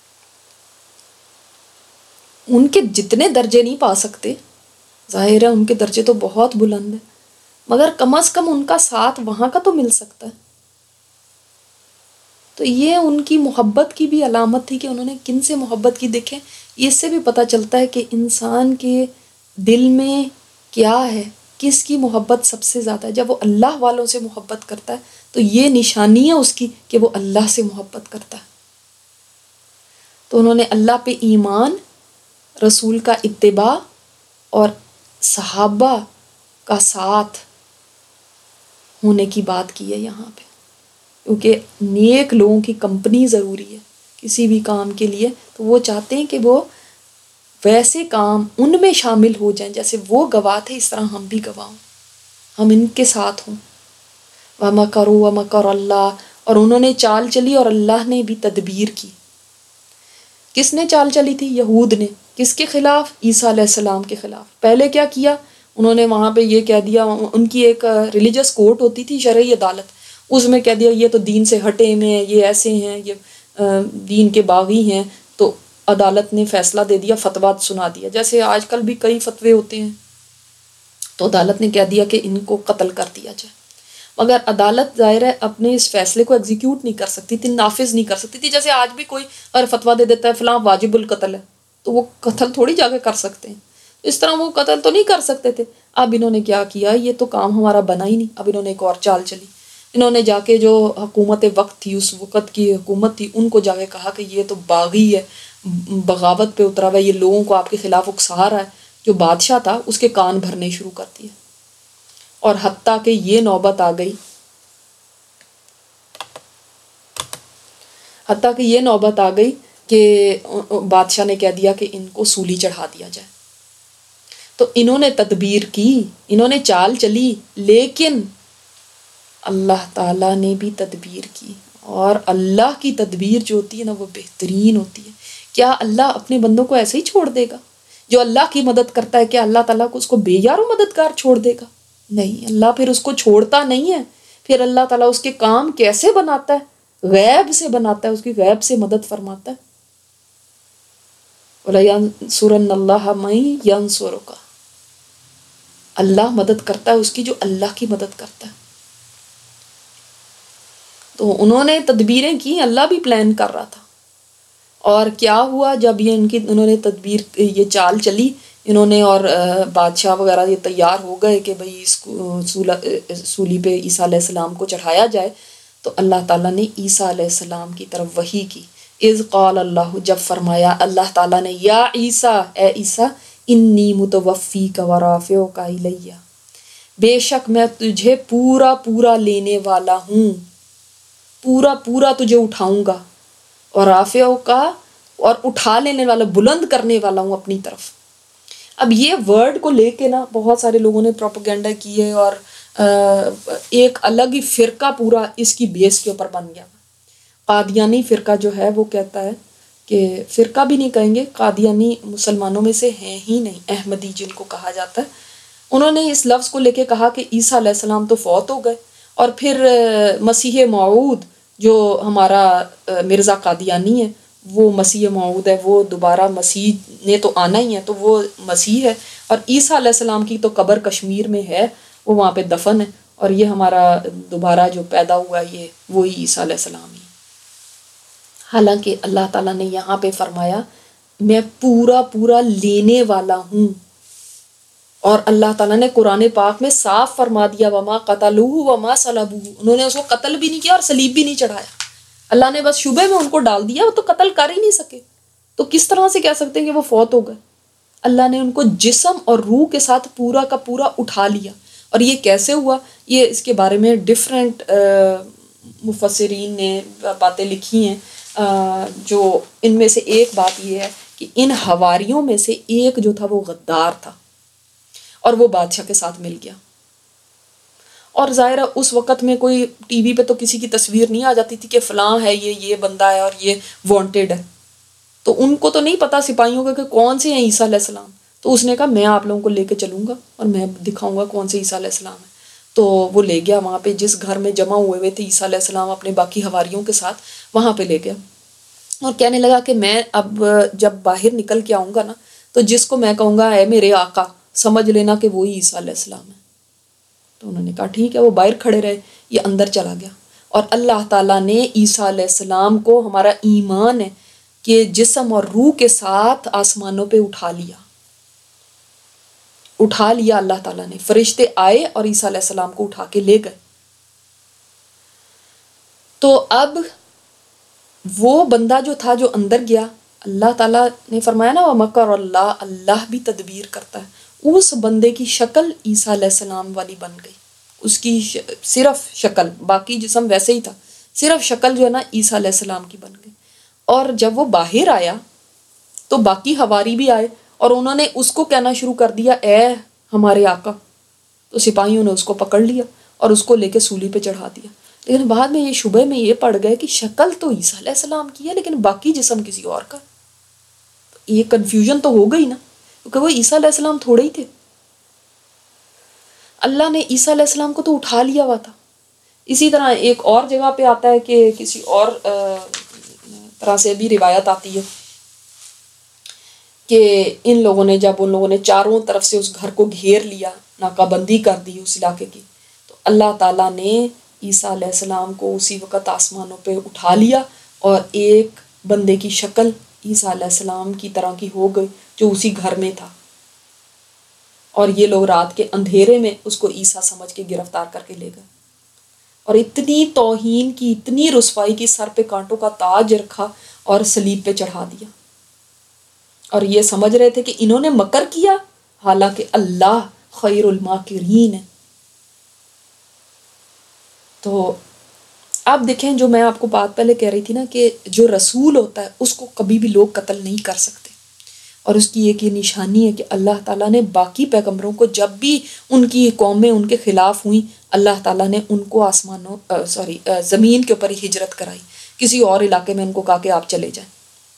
ان کے جتنے درجے نہیں پا سکتے، ظاہر ہے ان کے درجے تو بہت بلند ہیں، مگر کم از کم ان کا ساتھ وہاں کا تو مل سکتا ہے. تو یہ ان کی محبت کی بھی علامت تھی کہ انہوں نے کن سے محبت کی. دیکھیں اس سے بھی پتہ چلتا ہے کہ انسان کے دل میں کیا ہے، کس کی محبت سب سے زیادہ ہے. جب وہ اللہ والوں سے محبت کرتا ہے تو یہ نشانی ہے اس کی کہ وہ اللہ سے محبت کرتا ہے. تو انہوں نے اللہ پہ ایمان، رسول کا اتباع اور صحابہ کا ساتھ ہونے کی بات کی ہے یہاں پہ، کیونکہ نیک لوگوں کی کمپنی ضروری ہے کسی بھی کام کے لیے. تو وہ چاہتے ہیں کہ وہ ویسے کام ان میں شامل ہو جائیں جیسے وہ گواہ تھے، اس طرح ہم بھی گواہ ہوں، ہم ان کے ساتھ ہوں. وَمَكَرُوا وَمَكَرَ اللَّهُ، اور انہوں نے چال چلی اور اللہ نے بھی تدبیر کی. کس نے چال چلی تھی؟ یہود نے. کس کے خلاف؟ عیسیٰ علیہ السلام کے خلاف. پہلے کیا کیا انہوں نے؟ وہاں پہ یہ کہہ دیا، ان کی ایک ریلیجس کورٹ ہوتی تھی، شرعی عدالت، اس میں کہہ دیا یہ تو دین سے ہٹے ہوئے ہیں، یہ ایسے ہیں، یہ دین کے باغی ہیں. تو عدالت نے فیصلہ دے دیا، فتویٰ سنا دیا. جیسے آج کل بھی کئی فتوے ہوتے ہیں، تو عدالت نے کہہ دیا کہ ان کو قتل کر دیا جائے. مگر عدالت ظاہر ہے اپنے اس فیصلے کو ایگزیکیوٹ نہیں کر سکتی تھی، نافذ نہیں کر سکتی تھی. جیسے آج بھی کوئی اگر فتویٰ دے دیتا ہے فلاں واجب القتل ہے، تو وہ قتل تھوڑی جا کے کر سکتے ہیں. اس طرح وہ قتل تو نہیں کر سکتے تھے. اب انہوں نے کیا کیا، یہ تو کام ہمارا بنا ہی نہیں. اب انہوں نے ایک اور چال چلی. انہوں نے جا کے جو حکومت وقت تھی، اس وقت کی حکومت تھی، ان کو جا کے کہا کہ یہ تو باغی ہے، بغاوت پہ اترا ہوا ہے، یہ لوگوں کو آپ کے خلاف اکسا رہا ہے. جو بادشاہ تھا اس کے کان بھرنے شروع کر دیے. اور حتیٰ کہ یہ نوبت آ گئی حتیٰ کہ یہ نوبت آ گئی کہ بادشاہ نے کہہ دیا کہ ان کو سولی چڑھا دیا جائے. تو انہوں نے تدبیر کی، انہوں نے چال چلی، لیکن اللہ تعالیٰ نے بھی تدبیر کی. اور اللہ کی تدبیر جو ہوتی ہے نا، وہ بہترین ہوتی ہے. کیا اللہ اپنے بندوں کو ایسے ہی چھوڑ دے گا؟ جو اللہ کی مدد کرتا ہے کیا اللہ تعالیٰ کو اس کو بے یار و مددگار چھوڑ دے گا؟ نہیں، اللہ پھر اس کو چھوڑتا نہیں ہے. پھر اللہ تعالیٰ اس کے کام کیسے بناتا ہے؟ غیب سے بناتا ہے، اس کی غیب سے مدد فرماتا ہے. وَلَيَنْصُرَنَّ اللَّهَ مَن يَنْصُرُكَ، اللہ مدد کرتا ہے اس کی جو اللہ کی مدد کرتا ہے. تو انہوں نے تدبیریں کی، اللہ بھی پلان کر رہا تھا. اور کیا ہوا جب یہ ان کی انہوں نے تدبیر، یہ چال چلی انہوں نے، اور بادشاہ وغیرہ یہ تیار ہو گئے کہ بھئی اس کو سولی پہ عیسیٰ علیہ السلام کو چڑھایا جائے. تو اللہ تعالیٰ نے عیسیٰ علیہ السلام کی طرف وحی کی. اذ قال اللہ، جب فرمایا اللہ تعالیٰ نے، یا عیسیٰ، اے عیسیٰ، انی متوفیک ورافعک الیہ، بے شک میں تجھے پورا پورا لینے والا ہوں، پورا پورا تجھے اٹھاؤں گا، اور رافعک کا، اور اٹھا لینے والا، بلند کرنے والا ہوں اپنی طرف. اب یہ ورڈ کو لے کے نا بہت سارے لوگوں نے پروپیگنڈا کی ہے، اور ایک الگ ہی فرقہ پورا اس کی بیس کے اوپر بن گیا. قادیانی فرقہ جو ہے وہ کہتا ہے کہ، فرقہ بھی نہیں کہیں گے، قادیانی مسلمانوں میں سے ہیں ہی نہیں، احمدی جن کو کہا جاتا ہے. انہوں نے اس لفظ کو لے کے کہا کہ عیسیٰ علیہ السلام تو فوت ہو گئے، اور پھر مسیح موعود جو ہمارا مرزا قادیانی ہے، وہ مسیح موعود ہے، وہ دوبارہ مسیح نے تو آنا ہی ہے، تو وہ مسیح ہے. اور عیسیٰ علیہ السلام کی تو قبر کشمیر میں ہے، وہ وہاں پہ دفن ہے، اور یہ ہمارا دوبارہ جو پیدا ہوا یہ وہی عیسیٰ علیہ السلام ہی. حالانکہ اللہ تعالیٰ نے یہاں پہ فرمایا میں پورا پورا لینے والا ہوں. اور اللہ تعالیٰ نے قرآن پاک میں صاف فرما دیا، وما قتلوہ وما صلبوہ، انہوں نے اس کو قتل بھی نہیں کیا اور صلیب بھی نہیں چڑھایا. اللہ نے بس شبہ میں ان کو ڈال دیا، وہ تو قتل کر ہی نہیں سکے. تو کس طرح سے کہہ سکتے ہیں کہ وہ فوت ہو گئے؟ اللہ نے ان کو جسم اور روح کے ساتھ پورا کا پورا اٹھا لیا. اور یہ کیسے ہوا؟ یہ اس کے بارے میں ڈفرینٹ مفسرین نے باتیں لکھی ہیں. جو ان میں سے ایک بات یہ ہے کہ ان حواریوں میں سے ایک جو تھا وہ غدار تھا، اور وہ بادشاہ کے ساتھ مل گیا. اور ظاہر ہے اس وقت میں کوئی ٹی وی پہ تو کسی کی تصویر نہیں آ جاتی تھی کہ فلاں ہے، یہ یہ بندہ ہے اور یہ وانٹیڈ ہے. تو ان کو تو نہیں پتا سپاہیوں کا کہ کون سے ہیں عیسیٰ علیہ السلام. تو اس نے کہا میں آپ لوگوں کو لے کے چلوں گا اور میں دکھاؤں گا کون سے عیسیٰ علیہ السلام ہے. تو وہ لے گیا وہاں پہ جس گھر میں جمع ہوئے ہوئے تھے عیسیٰ علیہ السلام اپنے باقی حواریوں کے ساتھ، وہاں پہ لے گیا اور کہنے لگا کہ میں اب جب باہر نکل کے آؤں گا نا تو جس کو میں کہوں گا اے میرے آقا، سمجھ لینا کہ وہی عیسیٰ علیہ السلام ہے. تو انہوں نے کہا ٹھیک ہے. وہ باہر کھڑے رہے، یہ اندر چلا گیا. اور اللہ تعالیٰ نے عیسیٰ علیہ السلام کو، ہمارا ایمان ہے کہ جسم اور روح کے ساتھ آسمانوں پہ اٹھا لیا اٹھا لیا اللہ تعالیٰ نے. فرشتے آئے اور عیسیٰ علیہ السلام کو اٹھا کے لے گئے. تو اب وہ بندہ جو تھا جو اندر گیا، اللہ تعالیٰ نے فرمایا نا وَمَكَرَ اللَّهُ، اللہ بھی تدبیر کرتا ہے. اس بندے کی شکل عیسیٰ علیہ السلام والی بن گئی. اس کی صرف شکل، باقی جسم ویسے ہی تھا، صرف شکل جو ہے نا عیسیٰ علیہ السلام کی بن گئی. اور جب وہ باہر آیا تو باقی حواری بھی آئے اور انہوں نے اس کو کہنا شروع کر دیا اے ہمارے آقا. تو سپاہیوں نے اس کو پکڑ لیا اور اس کو لے کے سولی پہ چڑھا دیا. لیکن بعد میں یہ شبہ میں یہ پڑ گئے کہ شکل تو عیسیٰ علیہ السلام کی ہے لیکن باقی جسم کسی اور کا. یہ کنفیوژن تو ہو گئی نا، کیونکہ وہ عیسیٰ علیہ السلام تھوڑے ہی تھے. اللہ نے عیسیٰ علیہ السلام کو تو اٹھا لیا ہوا تھا. اسی طرح ایک اور جگہ پہ آتا ہے کہ کسی اور طرح سے بھی روایت آتی ہے کہ ان لوگوں نے جب ان لوگوں نے چاروں طرف سے اس گھر کو گھیر لیا، ناکہ بندی کر دی اس علاقے کی، تو اللہ تعالیٰ نے عیسیٰ علیہ السلام کو اسی وقت آسمانوں پہ اٹھا لیا اور ایک بندے کی شکل عیسیٰ علیہ السلام کی طرح کی ہو گئی جو اسی گھر میں تھا. اور یہ لوگ رات کے اندھیرے میں اس کو عیسیٰ سمجھ کے گرفتار کر کے لے گئے اور اتنی توہین کی، اتنی رسوائی کی، سر پہ کانٹوں کا تاج رکھا اور صلیب پہ چڑھا دیا. اور یہ سمجھ رہے تھے کہ انہوں نے مکر کیا، حالانکہ اللہ خیر الماکرین ہے. تو اب دیکھیں، جو میں آپ کو بات پہلے کہہ رہی تھی نا کہ جو رسول ہوتا ہے اس کو کبھی بھی لوگ قتل نہیں کر سکتے. اور اس کی ایک یہ نشانی ہے کہ اللہ تعالیٰ نے باقی پیغمبروں کو جب بھی ان کی قومیں ان کے خلاف ہوئیں، اللہ تعالیٰ نے ان کو آسمانوں سوری زمین کے اوپر ہی ہجرت کرائی، کسی اور علاقے میں ان کو کہا کہ آپ چلے جائیں.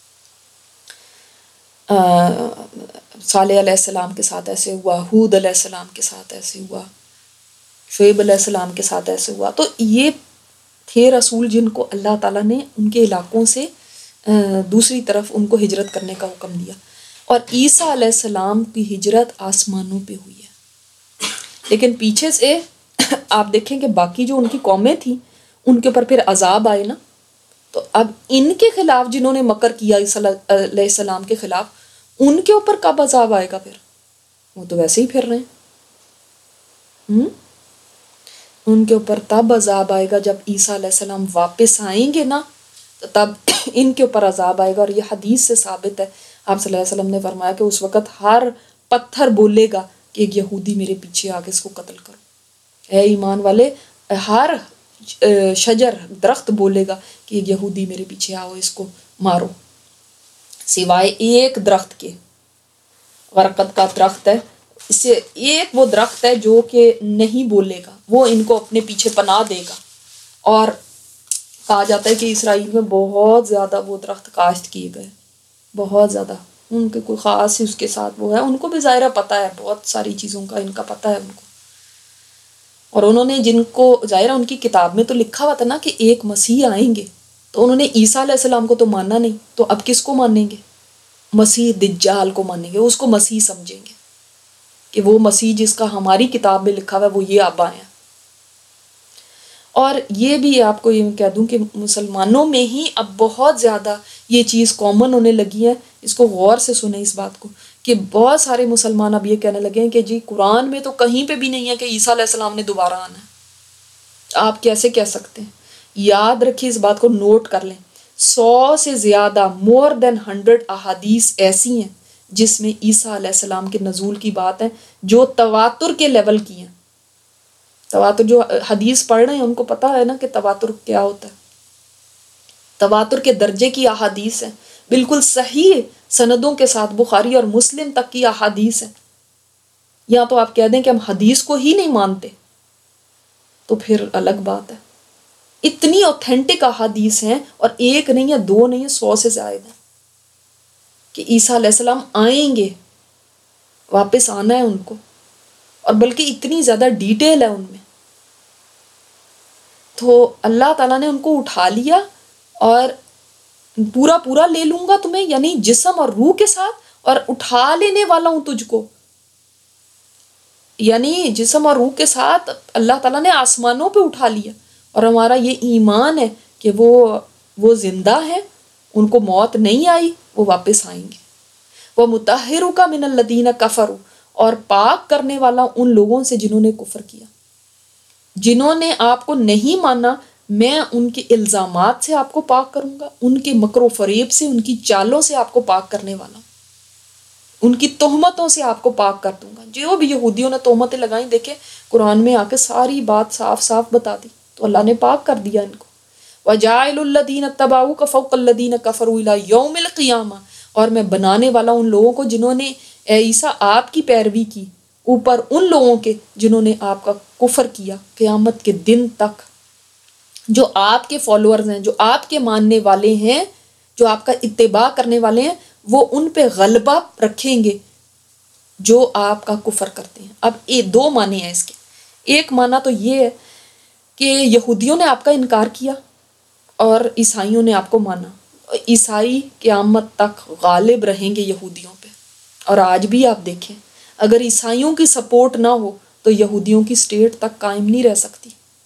صالح علیہ السلام کے ساتھ ایسے ہوا، ہود علیہ السلام کے ساتھ ایسے ہوا، شعیب علیہ السلام کے ساتھ ایسے ہوا. تو یہ تھے رسول جن کو اللہ تعالیٰ نے ان کے علاقوں سے دوسری طرف ان کو ہجرت کرنے کا حکم دیا. اور عیسیٰ علیہ السلام کی ہجرت آسمانوں پہ ہوئی ہے. لیکن پیچھے سے آپ دیکھیں کہ باقی جو ان کی قومیں تھیں ان کے اوپر پھر عذاب آئے نا. تو اب ان کے خلاف جنہوں نے مکر کیا عیسیٰ علیہ السلام کے خلاف، ان کے اوپر کب عذاب آئے گا؟ پھر وہ تو ویسے ہی پھر رہے ہیں. ان کے اوپر تب عذاب آئے گا جب عیسیٰ علیہ السلام واپس آئیں گے نا، تو تب ان کے اوپر عذاب آئے گا. اور یہ حدیث سے ثابت ہے، آپ صلی اللہ علیہ وسلم نے فرمایا کہ اس وقت ہر پتھر بولے گا کہ ایک یہودی میرے پیچھے آ کے اس کو قتل کرو. اے ایمان والے، ہر شجر، درخت بولے گا کہ ایک یہودی میرے پیچھے آؤ، اس کو مارو، سوائے ایک درخت کے. غرقد کا درخت ہے، اس سے ایک وہ درخت ہے جو کہ نہیں بولے گا، وہ ان کو اپنے پیچھے پناہ دے گا. اور کہا جاتا ہے کہ اسرائیل میں بہت زیادہ وہ درخت کاشت کیے گئے، بہت زیادہ. ان کے کوئی خاص ہی اس کے ساتھ وہ ہے، ان کو بھی ظاہرہ پتہ ہے بہت ساری چیزوں کا، ان کا پتہ ہے ان کو. اور انہوں نے جن کو ظاہرہ ان کی کتاب میں تو لکھا ہوا تھا نا کہ ایک مسیح آئیں گے، تو انہوں نے عیسیٰ علیہ السلام کو تو ماننا نہیں، تو اب کس کو مانیں گے؟ مسیح دجال کو مانیں گے، اس کو مسیح سمجھیں گے کہ وہ مسیح جس کا ہماری کتاب میں لکھا ہوا ہے وہ یہ اب آیا. اور یہ بھی آپ کو یہ کہہ دوں کہ مسلمانوں میں ہی اب بہت زیادہ یہ چیز کامن ہونے لگی ہے. اس کو غور سے سنیں اس بات کو، کہ بہت سارے مسلمان اب یہ کہنے لگے ہیں کہ جی قرآن میں تو کہیں پہ بھی نہیں ہے کہ عیسیٰ علیہ السلام نے دوبارہ آنا ہے. آپ کیسے کہہ سکتے ہیں؟ یاد رکھیے، اس بات کو نوٹ کر لیں. سو سے زیادہ، مور دین ہنڈریڈ احادیث ایسی ہیں جس میں عیسیٰ علیہ السلام کے نزول کی بات ہے، جو تواتر کے لیول کی ہیں. تواتر جو حدیث پڑھ رہے ہیں ان کو پتہ ہے نا کہ تواتر کیا ہوتا ہے. تواتر کے درجے کی احادیث ہیں، بالکل صحیح سندوں کے ساتھ، بخاری اور مسلم تک کی احادیث ہیں. یا تو آپ کہہ دیں کہ ہم حدیث کو ہی نہیں مانتے، تو پھر الگ بات ہے. اتنی اوتھینٹک احادیث ہیں، اور ایک نہیں ہے، دو نہیں ہے، سو سے زائد ہیں کہ عیسیٰ علیہ السلام آئیں گے. واپس آنا ہے ان کو، اور بلکہ اتنی زیادہ ڈیٹیل ہے ان میں. تو اللہ تعالیٰ نے ان کو اٹھا لیا اور پورا پورا لے لوں گا تمہیں، یعنی جسم اور روح کے ساتھ، اور اٹھا لینے والا ہوں تجھ کو، یعنی جسم اور روح کے ساتھ اللہ تعالیٰ نے آسمانوں پہ اٹھا لیا. اور ہمارا یہ ایمان ہے کہ وہ وہ زندہ ہیں، ان کو موت نہیں آئی، وہ واپس آئیں گے. وہ مطہرک من الذین کفروا، اور پاک کرنے والا ان لوگوں سے جنہوں نے کفر کیا، جنہوں نے آپ کو نہیں مانا. میں ان کے الزامات سے آپ کو پاک کروں گا، ان کے مکر و فریب سے، ان کی چالوں سے آپ کو پاک کرنے والا ہوں، ان کی تہمتوں سے آپ کو پاک کر دوں گا. جو بھی یہودیوں نے تہمتیں لگائیں، دیکھیں قرآن میں آ کے ساری بات صاف صاف بتا دی، تو اللہ نے پاک کر دیا ان کو. وَجَاعِلُ الَّذِينَ اتَّبَعُوكَ فَوْقَ الَّذِينَ كَفَرُوا إِلَى يَوْمِ الْقِيَامَةِ، اور میں بنانے والا ان لوگوں کو جنہوں نے اے عیسیٰ آپ کی پیروی کی، اوپر ان لوگوں کے جنہوں نے آپ کا کفر کیا، قیامت کے دن تک. جو آپ کے فالوورز ہیں، جو آپ کے ماننے والے ہیں، جو آپ کا اتباع کرنے والے ہیں، وہ ان پہ غلبہ رکھیں گے جو آپ کا کفر کرتے ہیں. اب یہ دو معنی ہیں اس کے. ایک معنی تو یہ ہے کہ یہودیوں نے آپ کا انکار کیا اور عیسائیوں نے آپ کو مانا. عیسائی قیامت تک غالب رہیں گے یہودیوں پہ. اور آج بھی آپ دیکھیں، اگر عیسائیوں کی سپورٹ نہ ہو تو یہودیوں کی سٹیٹ تک قائم نہیں رہ سکتی.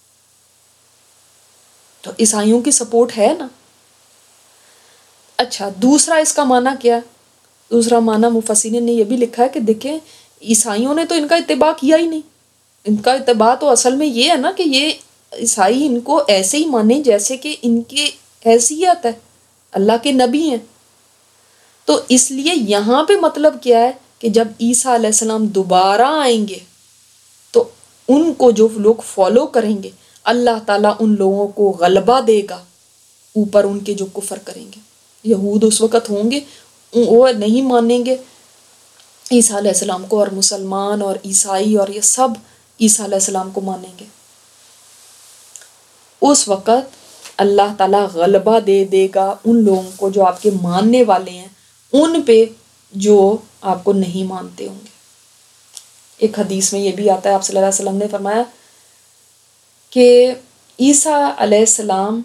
تو عیسائیوں کی سپورٹ ہے نا. اچھا، دوسرا اس کا معنی کیا؟ دوسرا معنی مفسرین نے یہ بھی لکھا ہے کہ دیکھیں، عیسائیوں نے تو ان کا اتباع کیا ہی نہیں. ان کا اتباع تو اصل میں یہ ہے نا کہ یہ عیسائی ان کو ایسے ہی مانیں جیسے کہ ان کی حیثیت ہے، اللہ کے نبی ہیں. تو اس لیے یہاں پہ مطلب کیا ہے کہ جب عیسیٰ علیہ السلام دوبارہ آئیں گے تو ان کو جو لوگ فالو کریں گے، اللہ تعالیٰ ان لوگوں کو غلبہ دے گا اوپر ان کے جو کفر کریں گے. یہود اس وقت ہوں گے، وہ نہیں مانیں گے عیسیٰ علیہ السلام کو، اور مسلمان اور عیسائی اور یہ سب عیسیٰ علیہ السلام کو مانیں گے. اس وقت اللہ تعالیٰ غلبہ دے دے گا ان لوگوں کو جو آپ کے ماننے والے ہیں، ان پہ جو آپ کو نہیں مانتے ہوں گے. ایک حدیث میں یہ بھی آتا ہے، آپ صلی اللہ علیہ وسلم نے فرمایا کہ عیسیٰ علیہ السلام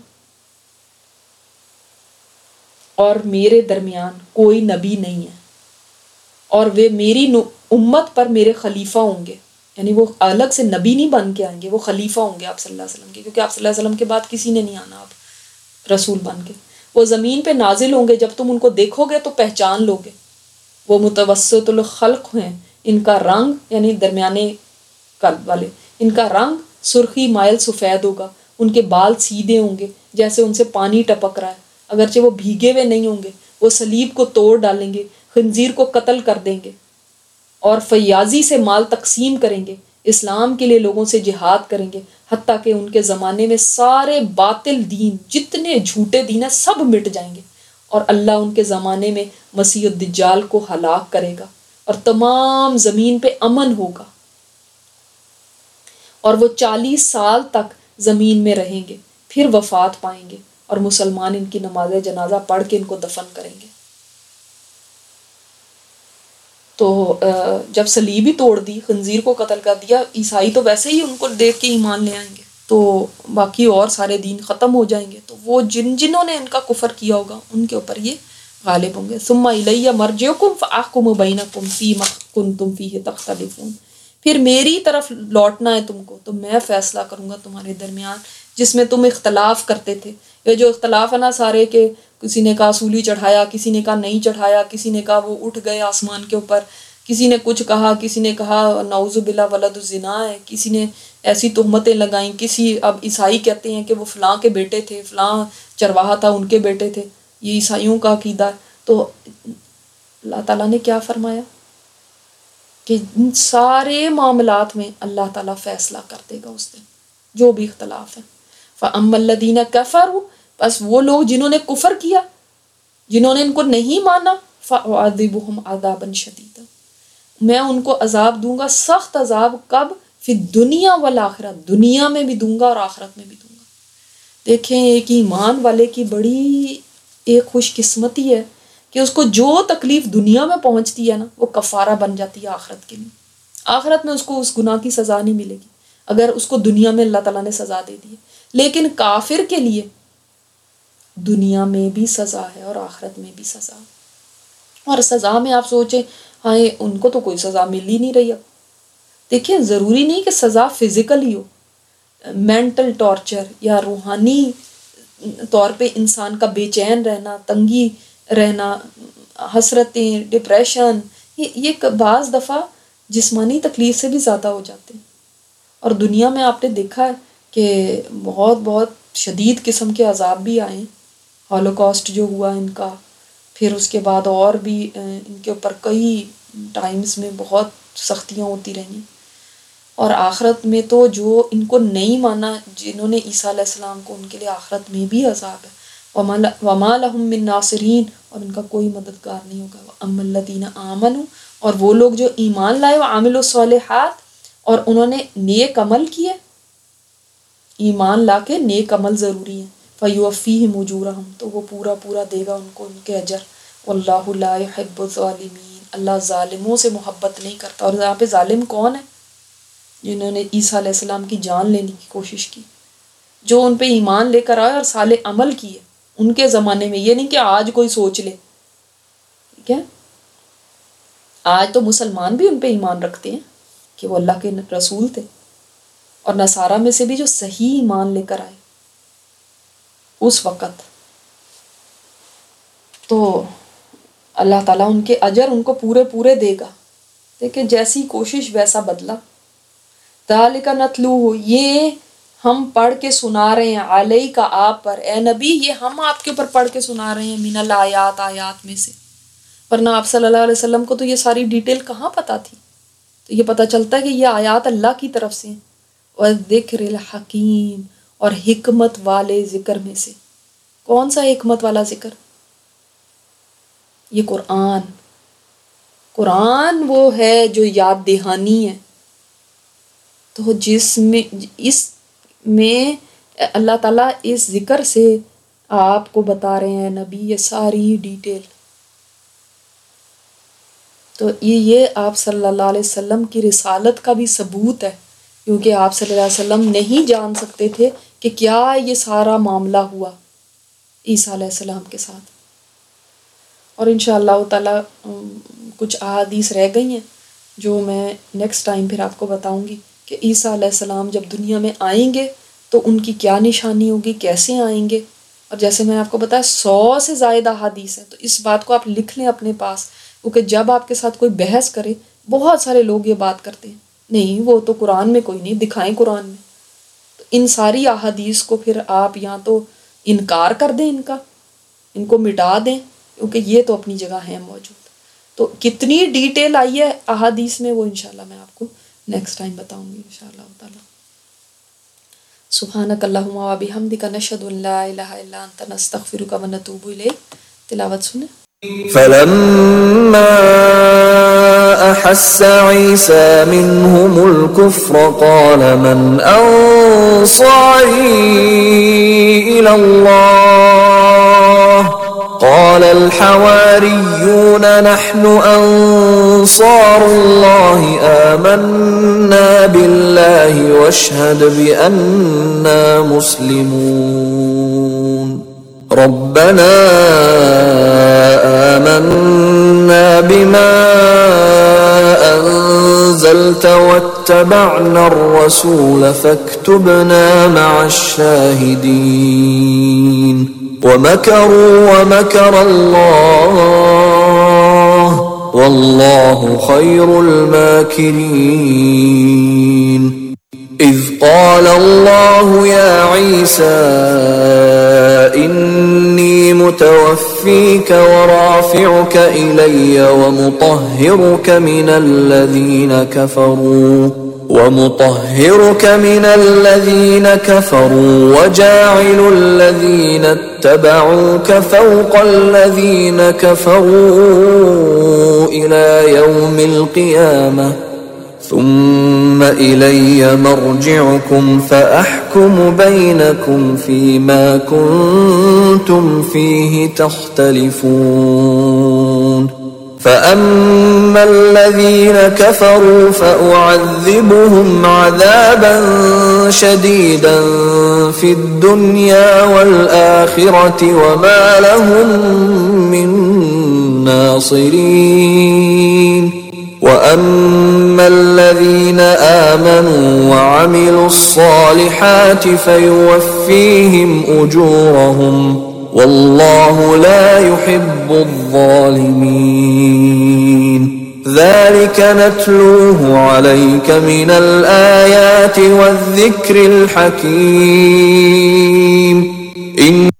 اور میرے درمیان کوئی نبی نہیں ہے، اور وہ میری امت پر میرے خلیفہ ہوں گے. یعنی وہ الگ سے نبی نہیں بن کے آئیں گے، وہ خلیفہ ہوں گے آپ صلی اللہ علیہ وسلم کے، کیونکہ آپ صلی اللہ علیہ وسلم کے بعد کسی نے نہیں آنا اب رسول بن کے. وہ زمین پہ نازل ہوں گے، جب تم ان کو دیکھو گے تو پہچان لو گے. وہ متوسط الخلق ہیں، ان کا رنگ یعنی درمیانے قلب والے، ان کا رنگ سرخی مائل سفید ہوگا، ان کے بال سیدھے ہوں گے جیسے ان سے پانی ٹپک رہا ہے، اگرچہ وہ بھیگے ہوئے نہیں ہوں گے. وہ صلیب کو توڑ ڈالیں گے، خنزیر کو قتل کر دیں گے، اور فیاضی سے مال تقسیم کریں گے، اسلام کے لیے لوگوں سے جہاد کریں گے، حتیٰ کہ ان کے زمانے میں سارے باطل دین، جتنے جھوٹے دین ہیں، سب مٹ جائیں گے، اور اللہ ان کے زمانے میں مسیح الدجال کو ہلاک کرے گا، اور تمام زمین پہ امن ہوگا، اور وہ چالیس سال تک زمین میں رہیں گے، پھر وفات پائیں گے، اور مسلمان ان کی نماز جنازہ پڑھ کے ان کو دفن کریں گے. تو جب صلیب ہی توڑ دی، خنزیر کو قتل کر دیا، عیسائی تو ویسے ہی ان کو دیکھ کے ایمان لے آئیں گے، تو باقی اور سارے دین ختم ہو جائیں گے. تو وہ جن جنہوں نے ان کا کفر کیا ہوگا ان کے اوپر یہ غالب ہوں گے. ثم الی مرجعکم فاحکم بینکم فیما کنتم فیہ تختلفون، پھر میری طرف لوٹنا ہے تم کو، تو میں فیصلہ کروں گا تمہارے درمیان جس میں تم اختلاف کرتے تھے. یہ جو اختلاف ہے نا سارے، کہ کسی نے کہا سولی چڑھایا، کسی نے کہا نہیں چڑھایا، کسی نے کہا وہ اٹھ گئے آسمان کے اوپر، کسی نے کچھ کہا، کسی نے کہا نعوذ باللہ ولد الزنا ہے، کسی نے ایسی تہمتیں لگائیں. کسی اب عیسائی کہتے ہیں کہ وہ فلاں کے بیٹے تھے، فلاں چرواہا تھا ان کے بیٹے تھے. یہ عیسائیوں کا عقیدہ ہے. تو اللہ تعالیٰ نے کیا فرمایا کہ ان سارے معاملات میں اللہ تعالیٰ فیصلہ کر دے گا اس دن، جو بھی اختلاف ہے. فَأَمَّا الَّذِينَ كَفَرُوا، بس وہ لوگ جنہوں نے کفر کیا، جنہوں نے ان کو نہیں مانا، فَأُعَذِّبُهُمْ عَذَابًا شَدِيدًا، میں ان کو عذاب دوں گا، سخت عذاب. کب؟ فی الدنیا والآخرہ، دنیا میں بھی دوں گا اور آخرت میں بھی دوں گا. دیکھیں ایک ایمان والے کی بڑی ایک خوش قسمتی ہے کہ اس کو جو تکلیف دنیا میں پہنچتی ہے نا وہ کفارہ بن جاتی ہے آخرت کے لیے. آخرت میں اس کو اس گناہ کی سزا نہیں ملے گی اگر اس کو دنیا میں اللہ تعالیٰ نے سزا دے دی. لیکن کافر کے لیے دنیا میں بھی سزا ہے اور آخرت میں بھی سزا. اور سزا میں آپ سوچیں ہاں ان کو تو کوئی سزا مل ہی نہیں رہی. اب دیکھیں ضروری نہیں کہ سزا فزیکل ہی ہو، مینٹل ٹارچر یا روحانی طور پہ انسان کا بے چین رہنا، تنگی رہنا، حسرتیں، ڈپریشن، یہ بعض دفعہ جسمانی تکلیف سے بھی زیادہ ہو جاتے ہیں. اور دنیا میں آپ نے دیکھا ہے کہ بہت بہت شدید قسم کے عذاب بھی آئے ہیں. ہولوکاسٹ جو ہوا ان کا، پھر اس کے بعد اور بھی ان کے اوپر کئی ٹائمز میں بہت سختیاں ہوتی رہیں. اور آخرت میں تو جو ان کو نہیں مانا، جنہوں نے عیسیٰ علیہ السلام کو، ان کے لیے آخرت میں بھی عذاب ہے. وَمَا لَهُم مِّن نَاصِرِينَ، اور ان کا کوئی مددگار نہیں ہوگا. وَأَمَّا الَّذِينَ آمَنُوا، اور وہ لوگ جو ایمان لائے، وَعَمِلُوا الصَّالِحَاتِ، اور انہوں نے نیک عمل کیے. ایمان لا کے نیک عمل ضروری ہے. فَيُوَفِّيهِمْ أُجُورَهُمْ، تو وہ پورا پورا دے گا ان کو ان کے اجر. وَاللَّهُ لَا يُحِبُّ الظَّالِمِينَ، اللہ ظالموں سے محبت نہیں کرتا. اور یہاں پہ ظالم کون ہے؟ جنہوں نے عیسیٰ علیہ السلام کی جان لینے کی کوشش کی، جو ان پہ ایمان لے کر آئے اور صالح عمل کیے ان کے زمانے میں. یہ نہیں کہ آج کوئی سوچ لے، ٹھیک ہے، آج تو مسلمان بھی ان پہ ایمان رکھتے ہیں کہ وہ اللہ کے رسول تھے. اور نصارہ میں سے بھی جو صحیح ایمان لے کر آئے اس وقت، تو اللہ تعالیٰ ان کے اجر ان کو پورے پورے دے گا. دیکھیں جیسی کوشش ویسا بدلہ. ذالک نتلوہ، یہ ہم پڑھ کے سنا رہے ہیں، علیہ کا آپ پر، اے نبی یہ ہم آپ کے اوپر پڑھ کے سنا رہے ہیں، من الآیات، آیات میں سے. ورنہ آپ صلی اللہ علیہ وسلم کو تو یہ ساری ڈیٹیل کہاں پتہ تھی. تو یہ پتہ چلتا ہے کہ یہ آیات اللہ کی طرف سے ہیں. وَالذِّکْرِ الْحَکِیم، اور حکمت والے ذکر میں سے. کون سا حکمت والا ذکر؟ یہ قرآن. قرآن وہ ہے جو یاد دہانی ہے. تو جس میں اس میں اللہ تعالیٰ اس ذکر سے آپ کو بتا رہے ہیں نبی یہ ساری ڈیٹیل. تو یہ یہ آپ صلی اللہ علیہ وسلم کی رسالت کا بھی ثبوت ہے، کیونکہ آپ صلی اللہ علیہ وسلم نہیں جان سکتے تھے کہ کیا یہ سارا معاملہ ہوا عیسیٰ علیہ السلام کے ساتھ. اور انشاءاللہ تعالیٰ کچھ احادیث رہ گئی ہیں جو میں نیکسٹ ٹائم پھر آپ کو بتاؤں گی کہ عیسیٰ علیہ السلام جب دنیا میں آئیں گے تو ان کی کیا نشانی ہوگی، کیسے آئیں گے. اور جیسے میں نے آپ کو بتایا سو سے زائد احادیث ہیں، تو اس بات کو آپ لکھ لیں اپنے پاس، کیونکہ جب آپ کے ساتھ کوئی بحث کرے، بہت سارے لوگ یہ بات کرتے ہیں نہیں وہ تو قرآن میں کوئی نہیں، دکھائیں قرآن میں. تو ان ساری احادیث کو پھر آپ یا تو انکار کر دیں، ان کا ان کو مٹا دیں، کیونکہ یہ تو اپنی جگہ ہے موجود. تو کتنی ڈیٹیل آئی ہے احادیث میں وہ انشاءاللہ میں آپ کو نیکسٹ ٹائم بتاؤں گی انشاءاللہ تعالی. سبحانک اللہم و بحمدک، نشہد ان لا الہ الا انت، نستغفرک و نتوب الیک. تلاوت سنیں. فلما أحس عيسى منهم الكفر قال من أنصاري إلى الله قال الحواريون نحن أنصار الله آمنا بالله واشهد بأننا مسلمون ربنا آمنا بما أنزلت واتبعنا الرسول فاكتبنا مع الشاهدين ومكروا ومكر الله والله خير الماكرين. إذ قال الله يا عيسى إني متوفيك ورافعك إلي ومطهرك من الذين كفروا ومطهرك من الذين كفروا وجاعل الذين اتبعوك فوق الذين كفروا إلى يوم القيامة ثم إلي مرجعكم فأحكم بينكم فيما كنتم فيه تختلفون فأما الذين كفروا فأعذبهم عذابا شديدا في الدنيا والآخرة وما لهم من ناصرين وأما الذين آمنوا وعملوا الصالحات فيوفيهم أجورهم والله لا يحب الظالمين ذلك نتلوه عليك من الآيات والذكر الحكيم إن